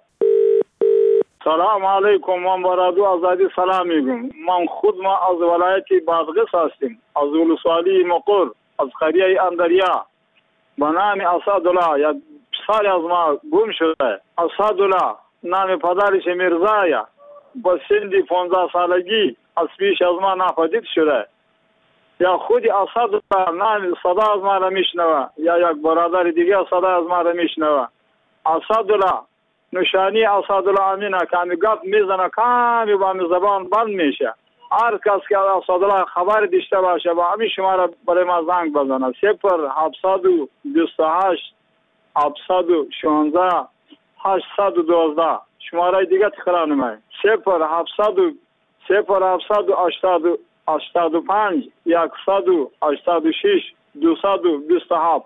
سلام علیکم. من با رادیو آزادی سلام میگم. من خود ما از ولایت بادغیس هستیم، از ولسوالی مقر، از قریه اندریا. به نام اسدالله یک سال از ما گم شده. اسدالله نام پدرش میرزایه، با سن پانزده سالگی از پیش از ما ناپدید شده. یا خود اسدالله نام صدا از ما را میشنوه، یا یک برادر دیگه صدا از ما را میشنوه. اسدالله نشانی اسدالله امینه که همی گپ میزنه کمی با همی زبان بند میشه. هر کس که اسدالله خبر داشته باشه با همین شماره برای ما زنگ بزنه. صفر هفتصد و بیست و هشت هفتصد و شانزده هشتصد و دوازده. شماره دیگه تکرار نمایی. صفر هفتصد و صفر هفتصد و هشتاد و هشتاد و پنج یکصد و هشتاد و شش دویست و بیست و هفت.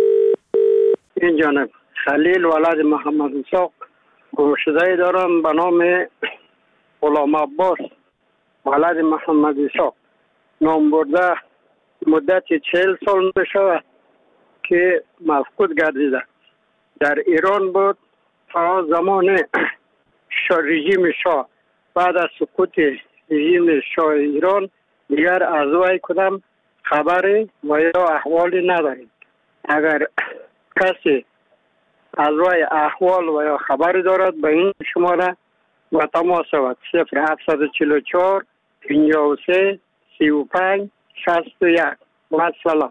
این جانب خلیل ولد محمد اسحاق گمشده دارم به نام غلام عباس ولد محمد اسحاق. نام برده مدت چهل سال می شود که مفقود گردیده. در ایران بود تا زمان شاه رژیم شاه. بعد از سقوط رژیم شاه ایران دیگر از وی کدام خبری و یا احوالی نداریم. اگر کسی از وی احوال و یا خبری دارد به این شماره و تماس شود. صفر هفتصد و چهل و چهار پنجاه و سه سی و پنج شصت و یک. و سلام.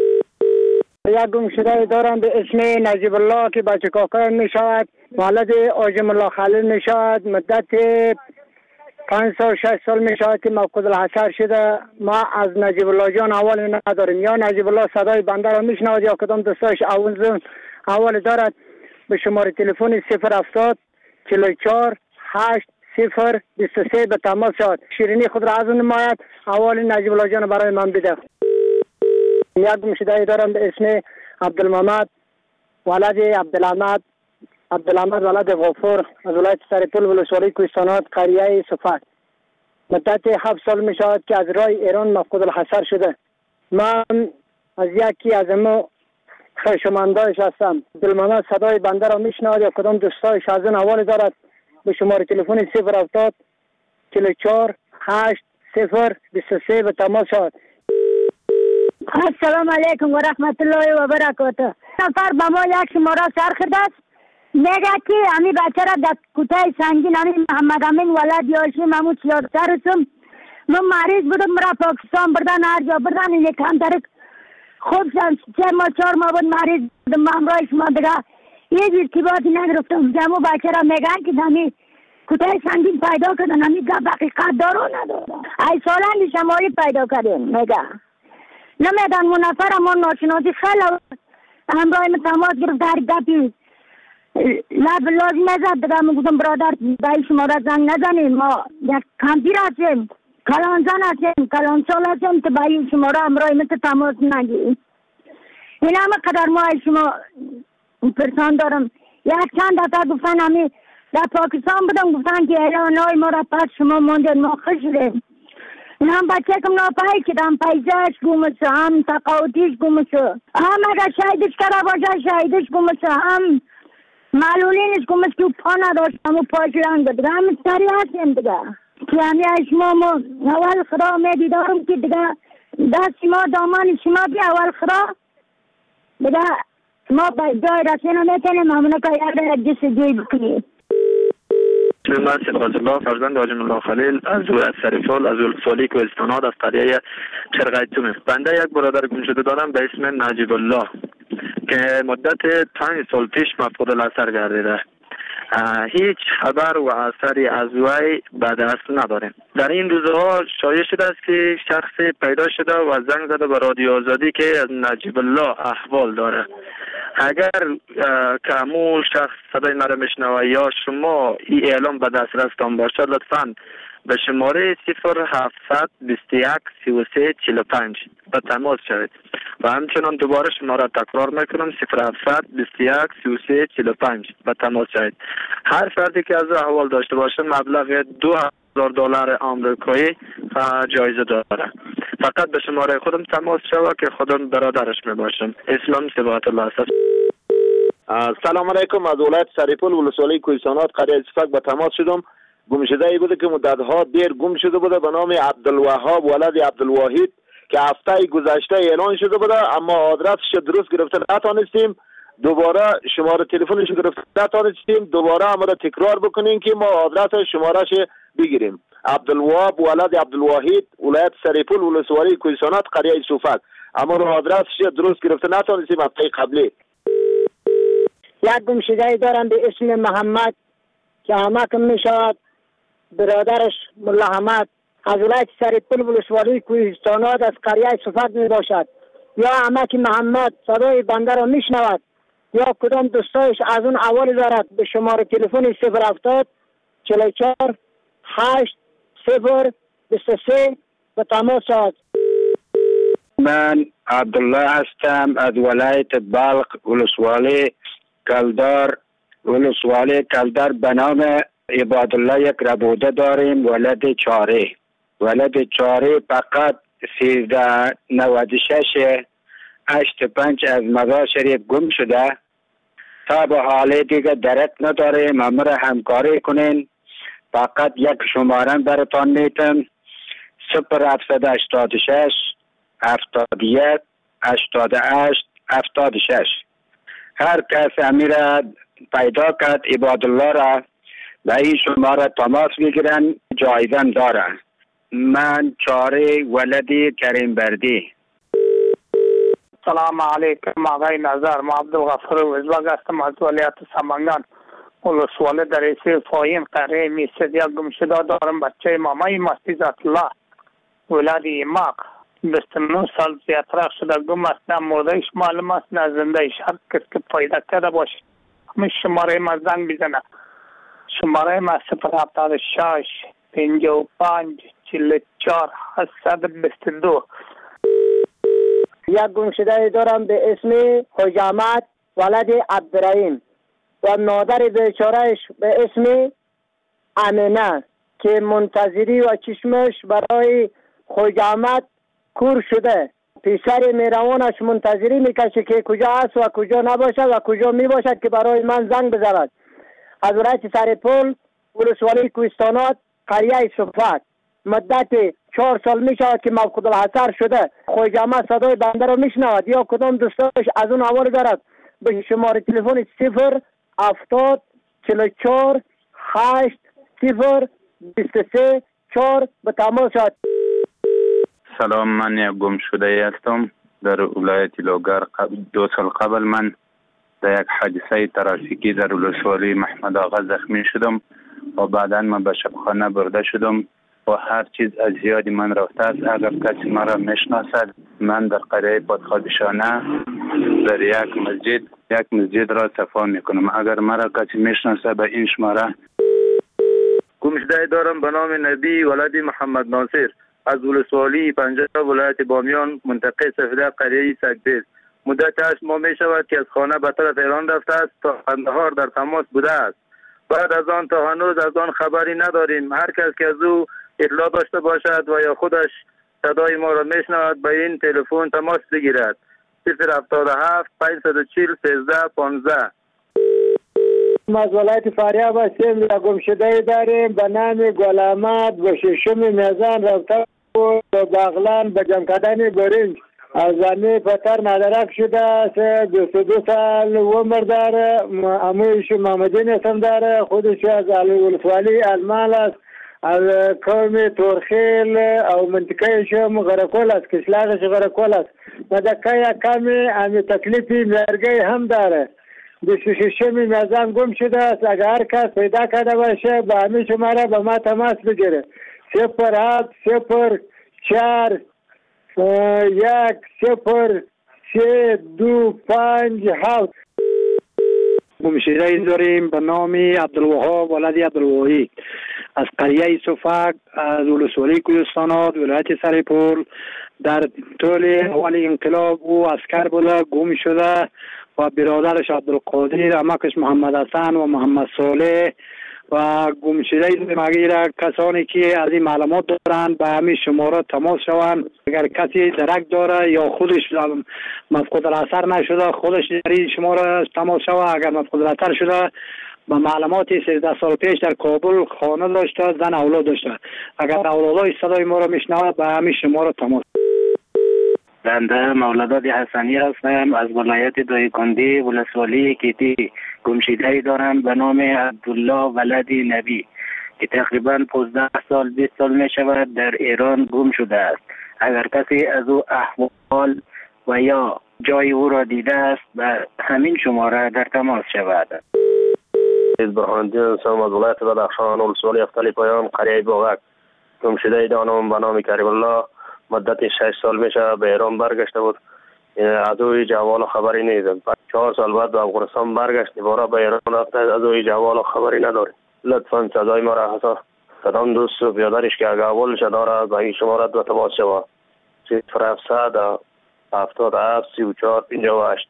یک گمشده دارم به اسم نجیب الله که بچه کاکا می شود، ولد آجم الله خلیل می شود. مدت پنج سال شش سال می شود که مفقود الحصر شده. ما از نجیب الله جان اول نداریم. یا نجیب الله صدای بنده را می شنود یا کدام دوستاش اول اول دارد. به شماره تلفن صفر هفتاد چهل و چهار هشت صفر بیست و سه به تماس شد. شیرینی خود را از اون نماید. اول نجیب الله جان برای من بده. یک گمشده دارم به اسم عبدالمحمد ولد عبدالحمد عبدالحمد ولد غفور از ولایت سرپل ولسوالی کوهستانات قریه صفت. مدت هفت سال می شود که از راه ایران مفقود الحصر شده. من از یکی از امو خشمندایش هستم. عبدالمحمد صدای بنده را می شنود یا کدام دوستایش از این حوال دارد. به شماره تلفن صفر هفتاد چهل و چهار هشت صفر بیست و سه به تماس شد. السلام علیکم و رحمت الله و برکاته. نفر به ما یک شماره سر خورده است، میگه که امی بچه را در کوته سنگین امی محمد امین ولد یاشی محمود سیادتر هستم. من مریض بودم، مرا پاکستان بردن، هر جا بردن. این کم ترک خوب شد. سه ماه چهار ماه بود مریض بودم. من همراهش ما دیگه هیچ ارتباطی نگرفتم. جمعو بچه را میگن که دمی کوته سنگین پیدا کردن. امی گفت حقیقت دارو ندارو. ای سالان شمایی پیدا کردیم میگه. نمیدن منفر ما ناشناسی خیلی همراه ما تماس گرفت. هر گپی لب لازم نزد دیگه. من گفتم برادر برای شما را زنگ نزنیم، ما یک کمپیر هستیم، کلان زن هستیم، کلان سال هستیم، تو برای شما را امرای مثل تماس نگیریم. این همه قدر ما شما پرسان دارم. یک چند دفعه گفتن همی در پاکستان بودم، گفتن که اعلان های ما را پس شما موندین، ما خوش شدیم. این هم بچه کم ناپایی کدم، پیزش گومسه، هم تقاوتیش گومسه، هم اگر شایدش کرده باشه شایدش گومسه، هم معلولینش گومسه که پا نداشتم و پاش رنگ دیگه. همین سری هستیم دیگه که همی شما ما اول خدا میدی دارم که دیگه دست ما دامان شما بی اول خدا دیگه ما به جای رسینا میتونیم همونه که یک جس جوی بکنیم. من سپاس الله فرزند حاجم الله خلیل از ولایت سریفال از ولسوالی کوهستانات از قریه چرغیتوم. بنده یک برادر گم شده دارم به اسم نجیب الله که مدت پنج سال پیش مفقود الاثر گردیده. هیچ خبر و اثری از وی به دست نداریم. در این روزها شایع شده است که شخصی پیدا شده و زنگ زده به رادیو آزادی که از نجیب الله احوال داره. اگر کامو شخص صدای مرا میشنوه یا شما این اعلام به دسترستان باشه لطفاً به شماره صفر هفتصد بیست و یک سی و سه چهل و پنج به تماس شوید و همچنان دوباره شماره تکرار میکنم صفر هفتصد بیست و یک سی و سه چهل و پنج به تماس شوید. هر فردی که از احوال داشته باشه مبلغ دو هزار دلار آمریکایی جایزه داره. فقط به شماره خودم تماس شود که خودم برادرش میباشم. اسلام سبات الله است. سلام علیکم. از ولایت سریپول ولسوالی کوهستانات قریه صفک به تماس شدم. گم شده ای بوده که مدتها دیر گم شده بوده به نام عبدالوهاب ولد عبدالواحد که هفته گذشته اعلان شده بوده، اما آدرسش درست گرفته نتونستیم. دوباره شماره تلفنش گرفته نتونستیم. دوباره ما را تکرار بکنیم که ما آدرس شمارهش بگیریم. عبدالوهاب ولد عبدالواحد ولایت سریپول ولسوالی کوهستانات قریه صفک، اما رو آدرسش درست گرفته نتونستیم هفته قبلی. یک گم شده ای دارم به اسم محمد که همکم می شود برادرش ملا حمد از ولایت سریپول ولسوالی کوهستانات از قریه صفت می باشد. یا همک محمد صدای بنده را می شنود یا کدام دوستایش از اون اول دارد به شماره تلفن صفر هفتاد چهل و چهار هشت صفر بیست و سه به تماس شود. من عبدالله هستم از ولایت بلخ ولسوالی کلدار ولسوالی کلدار به نام عبادالله یک ربوده داریم ولد چاره. ولد چاره فقط سیزده نود و شش هشت پنج از مزار شریف گم شده. تا به حال دیگه درک نداریم، همه را همکاری کنین. فقط یک شماره براتان میتم صفر هفتصد و هشتاد و شش هفتاد و یک هشتاد و هشت هفتاد و شش. هر کس امیره پیدا کرد عبادالله را و این شماره تماس بگیرن، جایزم دارن. من چاره ولدی کریم بردی. سلام علیکم آقای نظر. ما عبدالغفور وزباگ هستم از ولایت سمنگان ولسوالی دریسی فاین قریه میسد. یک گم شده دارم بچه مامای مستی ذات الله ولد ایماق بیست و نه سال زیادتر شده گم است. نه مردهش معلوم است نه زندهش. هر کس که پیدا کرده باشه همین شماره ما زنگ بزنه. شماره ما صفر هفتاد و شش پنجاه و پنج چهل و چهار هشتصد و بیست و دو. یک گم شده دارم به اسم حجامت ولد عبدالرحیم و مادر بیچارهش به اسم امینه که منتظری و چشمش برای حجامت کور شده. پسر میروانش منتظری میکشه که کجا است و کجا نباشد و کجا میباشد که برای من زنگ بزند. از ولایت سریپول ولسوالی کوهستانات قریه صفت مدت چهار سال می شود که مفقود الاثر شده. حجامت صدای بنده را میشنود یا کدام دوستاش از اون حواله دارد به شماره تلفن صفر هفتاد چهل و چهار هشت صفر بیست و سه چهار به تماس شد. سلام، من یک گم شده هستم در ولایت لوگر. دو سال قبل من در یک حادثه ترافیکی در ولسوالی محمد آقا زخمی شدم و بعدا من به شبخانه برده شدم و هر چیز از یاد من رفته است. اگر کسی مرا میشناسد، من در قریه پادخابشانه در یک مسجد یک مسجد را صفا میکنم. اگر مرا کسی میشناسه به این شماره. گمشده دارم به نام نبی ولد محمد ناصر از ولسوالی پنجاه ولایت بامیان منطقه سفیده قریه سگدیز. مدت هشت ماه می شود که از خانه به طرف ایران رفته است تا قندهار در تماس بوده است. بعد از آن تا هنوز از آن خبری نداریم. هر کس که از او اطلاع داشته باشد و یا خودش صدای ما را میشنود به این تلفن تماس بگیرد. صفر هفتاد و هفت پانصد و چهل سیزده پانزده. ما از ولایت فاریاب هستیم. یک گمشده داریم به نام گل احمد به ششم میزان رفته بود به بغلان به جمع کردن برنج. از زمین پتر ندرک شده است. بیست و دو سال عمر داره. امویش محمدین اسم داره. خودش از علی ولسوالی المال است. از قوم تورخیل او منطقه شم غرکول است. کشلاغش غرکول است. مدکه کمی امی تکلیفی مرگه هم داره. بیست و ششم میزان گم شده است. اگر هر کس پیدا کرده باشه به همین شماره به ما تماس بگیره. صفر هفت صفر چهار یک صفر سه دو پنج هفت. گمشده داریم به نام عبدالوهاب ولد عبدالوهی از قریه صفک از ولسوالی کوهستانات ولایت سرپل. در طول اول انقلاب او عسکر بوده گم شده و برادرش عبدالقادر، عمکش محمد حسن و محمد صالح و گمشده مگیر کسانی که از این معلومات دارند به همین شماره تماس شوند. اگر کسی درک داره یا خودش مفقود الاثر نشده خودش در این شماره تماس شود. اگر مفقود الاثر شده به معلومات سیزده سال پیش در کابل خانه داشته، زن اولاد داشته. اگر اولادای صدای ما را میشنود به همین شماره تماس. بنده مولداد حسنی هستم از ولایت دایکندی ولسوالی کیتی. گمشده دارم به نام عبدالله ولد نبی که تقریبا پانزده سال بیست سال می شود در ایران گم شده است. اگر کسی از او احوال و یا جای او را دیده است به همین شماره در تماس شود. برهاندین هستم از ولایت بدخشان ولسوالی افتالی پایان قریه باغک. گمشده دارم به نام کریم الله مدت شش سال میشه به ایران برگشته بود. از اوی جوال خبری نیدم. چهار سال بعد به افغانستان برگشت دوباره به ایران رفته. از اوی جوال خبری نداریم. لطفا صدای ما را حسا صدام دوست و بیادرش که اگه اول شداره به این شمارت به تماس شود. صفر هفتصد هفتاد و هفت سی و چهار پنجاه و هشت.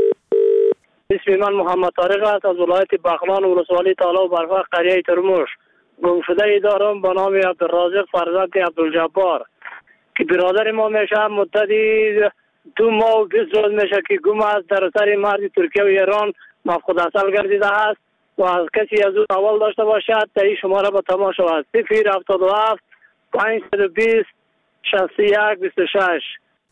اسم من محمد طارق است از ولایت بغلان ولسوالی تالا و برفق قریه ترموش. گمشده دارم به نام عبدالرازق فرزند عبدالجبار که برادر ما میشه. مدتی دو ماه و بیست روز میشه که گم است. در سر مرد ترکیه و ایران مفقود اصل گردیده است و از کسی از او اول داشته باشد تا این شماره به تماس شود. صفر هفتاد و هفت پانصد و بیست شصت و یک بیست و شش.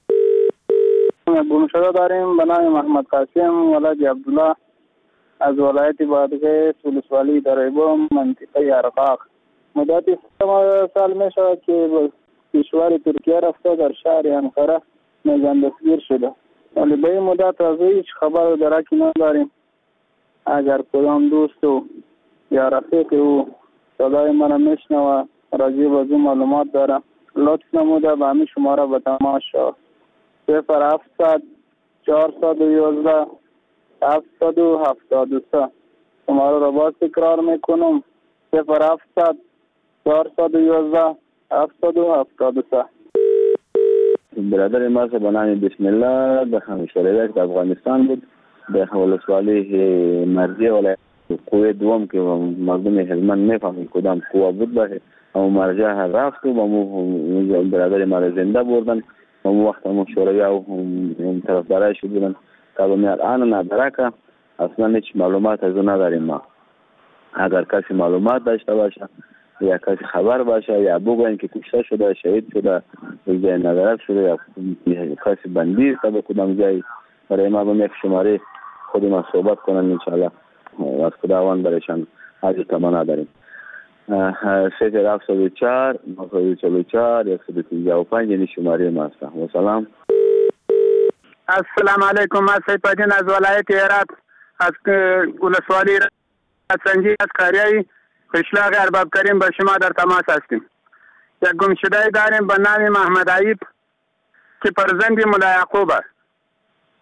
گمشده داریم به نام محمد قاسم ولد عبدالله از ولایت بادغیس ولسوالی دریبو منطقه ارقاق. مدتی سه سال می شود که به کشور ترکیه رفته. در شهر انقره میزان دستگیر شده ولی به این مدت از هیچ خبر و درکی نداریم. اگر کدام دوست و یا رفیق او صدای من میشنوه راجع به از معلومات داره لطف نموده به همین شماره به تماس شود. صفر هفتصد چهارصد و یازده هفتصد و هفتاد و سه. شماره را باز تکرار میکنم. صفر هفتصد چهارصد و یازده هفتصد و هفتاد و سه. برادر ما به نام بسم الله به همشهریت در افغانستان بود. به ولسوالی مرزی ولایت قوه دوم که مردم هلمند میفهمید کدام قوه بود باشه اما مرجع رفت و مو برادر ما را زنده بردن و مو وقت مو شوروی و طرفدارای شد بودن تا به الان ندرکه اصلا هیچ معلومات از اون نداریم. ما اگر کسی معلومات داشته باشه یا کسی خبر باشه یا بگوین که کشته شده شهید شده جای ندرک شده یا کسی بندی است به کدام جای برای ما به یک شماره خود ما صحبت کنن انشاءالله از خداوند برایشان حاجت تمنا داریم. صفر هفتصد و چهار نهصد و چهل و چهار صد و پنجاه و پنج یعنی شماره ما است. و سلام. السلام علیکم. من سیدالدین از ولایت هرات از ولسوالی سنجی از قریه قشلاق ارباب کریم با شما در تماس هستیم. یک گمشده داریم به نام محمد عیب که فرزند مولا یعقوب است.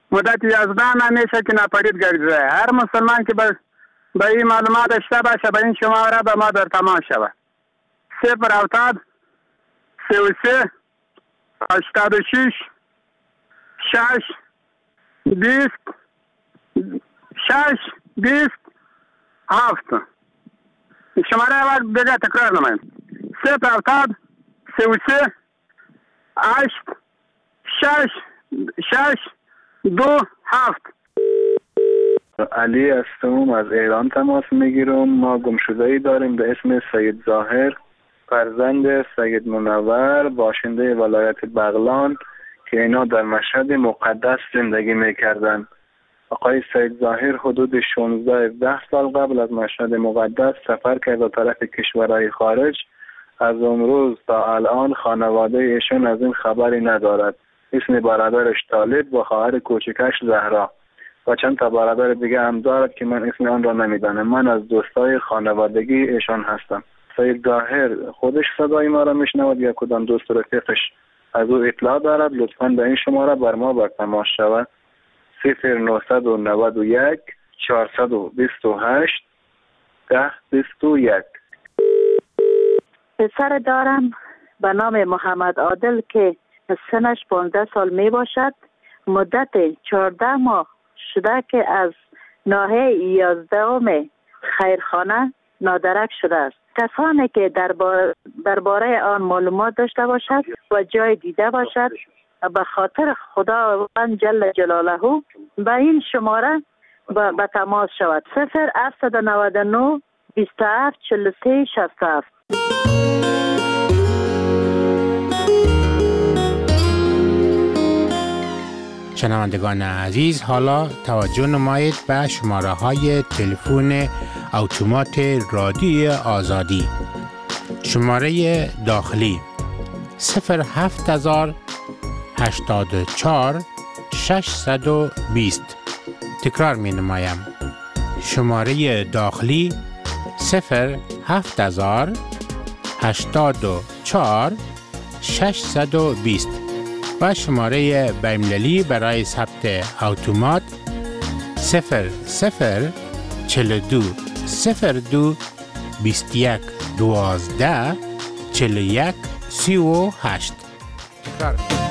مدت یازده ماه میشه که ناپدید گردیده. هر مسلمان که به به این معلومات داشته باشه به این شماره به ما در تماس شود. صفر هفتاد سی و سه هشتاد و شش شش بیست شش بیست هفت. شماره اول دیگه تکرار نمایم. صفر هفتاد سی و سه هشت شش شش دو هفت. علی هستم، از ایران تماس میگیرم. ما گمشده‌ای داریم به اسم سید ظاهر، فرزند سید منور، باشنده ولایت بغلان که اینا در مشهد مقدس زندگی میکردن. آقای سید ظاهر حدود شانزده هفده سال قبل از مشهد مقدس سفر کرد به طرف کشورهای خارج. از اون روز تا الان خانواده ایشون از این خبری ندارد. اسم برادرش طالب و خواهر کوچکش زهرا و چند تا برادر دیگه هم دارد که من اسم آن را نمیدانم. من از دوستای خانوادگی ایشان هستم. سید ظاهر خودش صدای ما را میشنود یا کدام دوست رفیقش از او اطلاع دارد؟ لطفاً به این شماره بر ما بر تماس شود. صفر نهصد و نود و یک چهارصد و بیست و هشت ده بیست و یک. پسر دارم به نام محمد عادل که سنش پانزده سال می باشد. مدت چهارده ماه شده که از ناحیه یازدهم خیرخانه نادرک شده است. کسانی که درباره درباره آن معلومات داشته باشد و جای دیده باشد به خاطر خداوند جل جلاله به این شماره به تماس شود. صفر هفتصد و نود و نه بیست و هفت چهل و سه شصت و هفت. شنوندگان عزیز، حالا توجه نمایید به شماره های تلفن اتومات رادیوی آزادی. شماره داخلی صفر هفت هزار هشتاد و چهار ششصد و بیست. تکرار می نمایم. شماره داخلی صفر هفت هزار هشتاد و چهار ششصد و بیست و شماره بین‌المللی برای ثبت اتومات صفر صفر چهل و دو صفر دو بیست و یک دوازده چهل و یک سی و هشت. تکرار.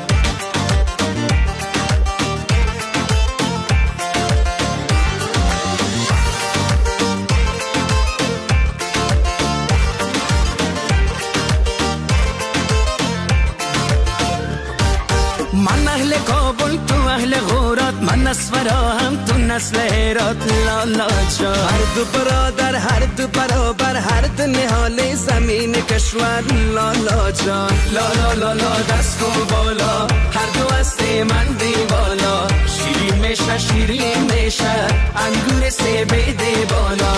من اسفرا هم تو نسل هرات لالا جا، هر دو برادر هر دو برابر هر دو نهال زمین کشور لالا جان. لالا لالا دست و بالا هر دو هست من دیوالا، شیرین میشه شیرین میشه انگور سیب دی بالا.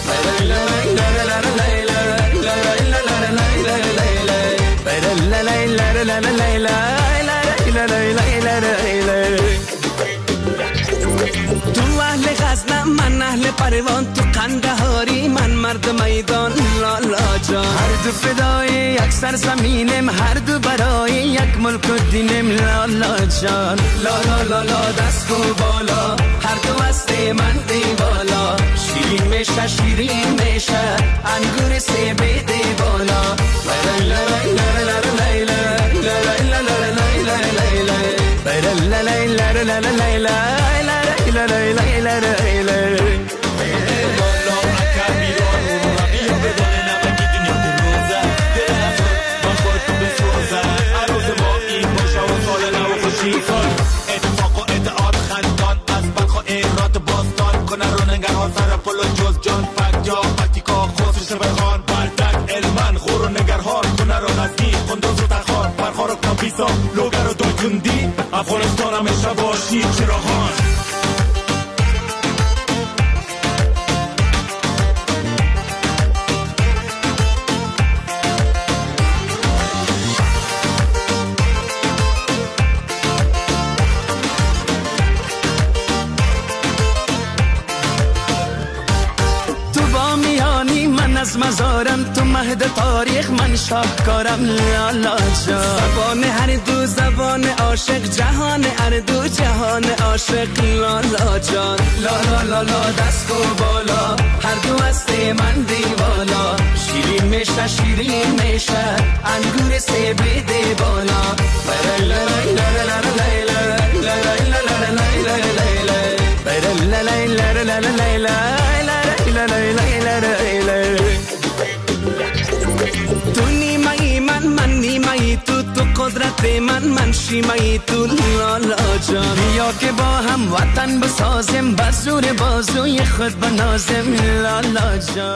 تو اهل غزنم من اهل پروان، تو قندهاری من مرد میدان لالا جان. هر دو فدای یک سرزمینم هر دو برای یک ملک و دینم لالا جان. لالا لالا دست و بالا هر دو هست من دیوالا، شیرین میشه شیرین میشه انگور سیب دی بالا. اتفاق و اتحاد خندان از بلخ و ایرات باستان کنه رو نگرها سر پل و جز جان فک یا پتیکا خسر شبخان بردک علمن خور و نگرها کنه رو غزنی خندوز و تخار پرخار و کمپیسا لوگر و دایکندی افغانستان همیشه باشی چراغان. از مزارم تو مهد تاریخ من شاهکارم لالا جان زبان هر دو زبان عاشق جهان هر دو جهان عاشق لالا جان لالا لالا دست و بالا هر دو هست من دیوالا شیرین میشه شیرین میشه انگور سیب ده بالا لا لا لا لا لا تو نیمه‌ای من من نیمه‌ای تو تو قدرت من من شیمه‌ای تو لالا جان بیا که با هم وطن بسازیم بزور بازوی خود بنازیم لالا جان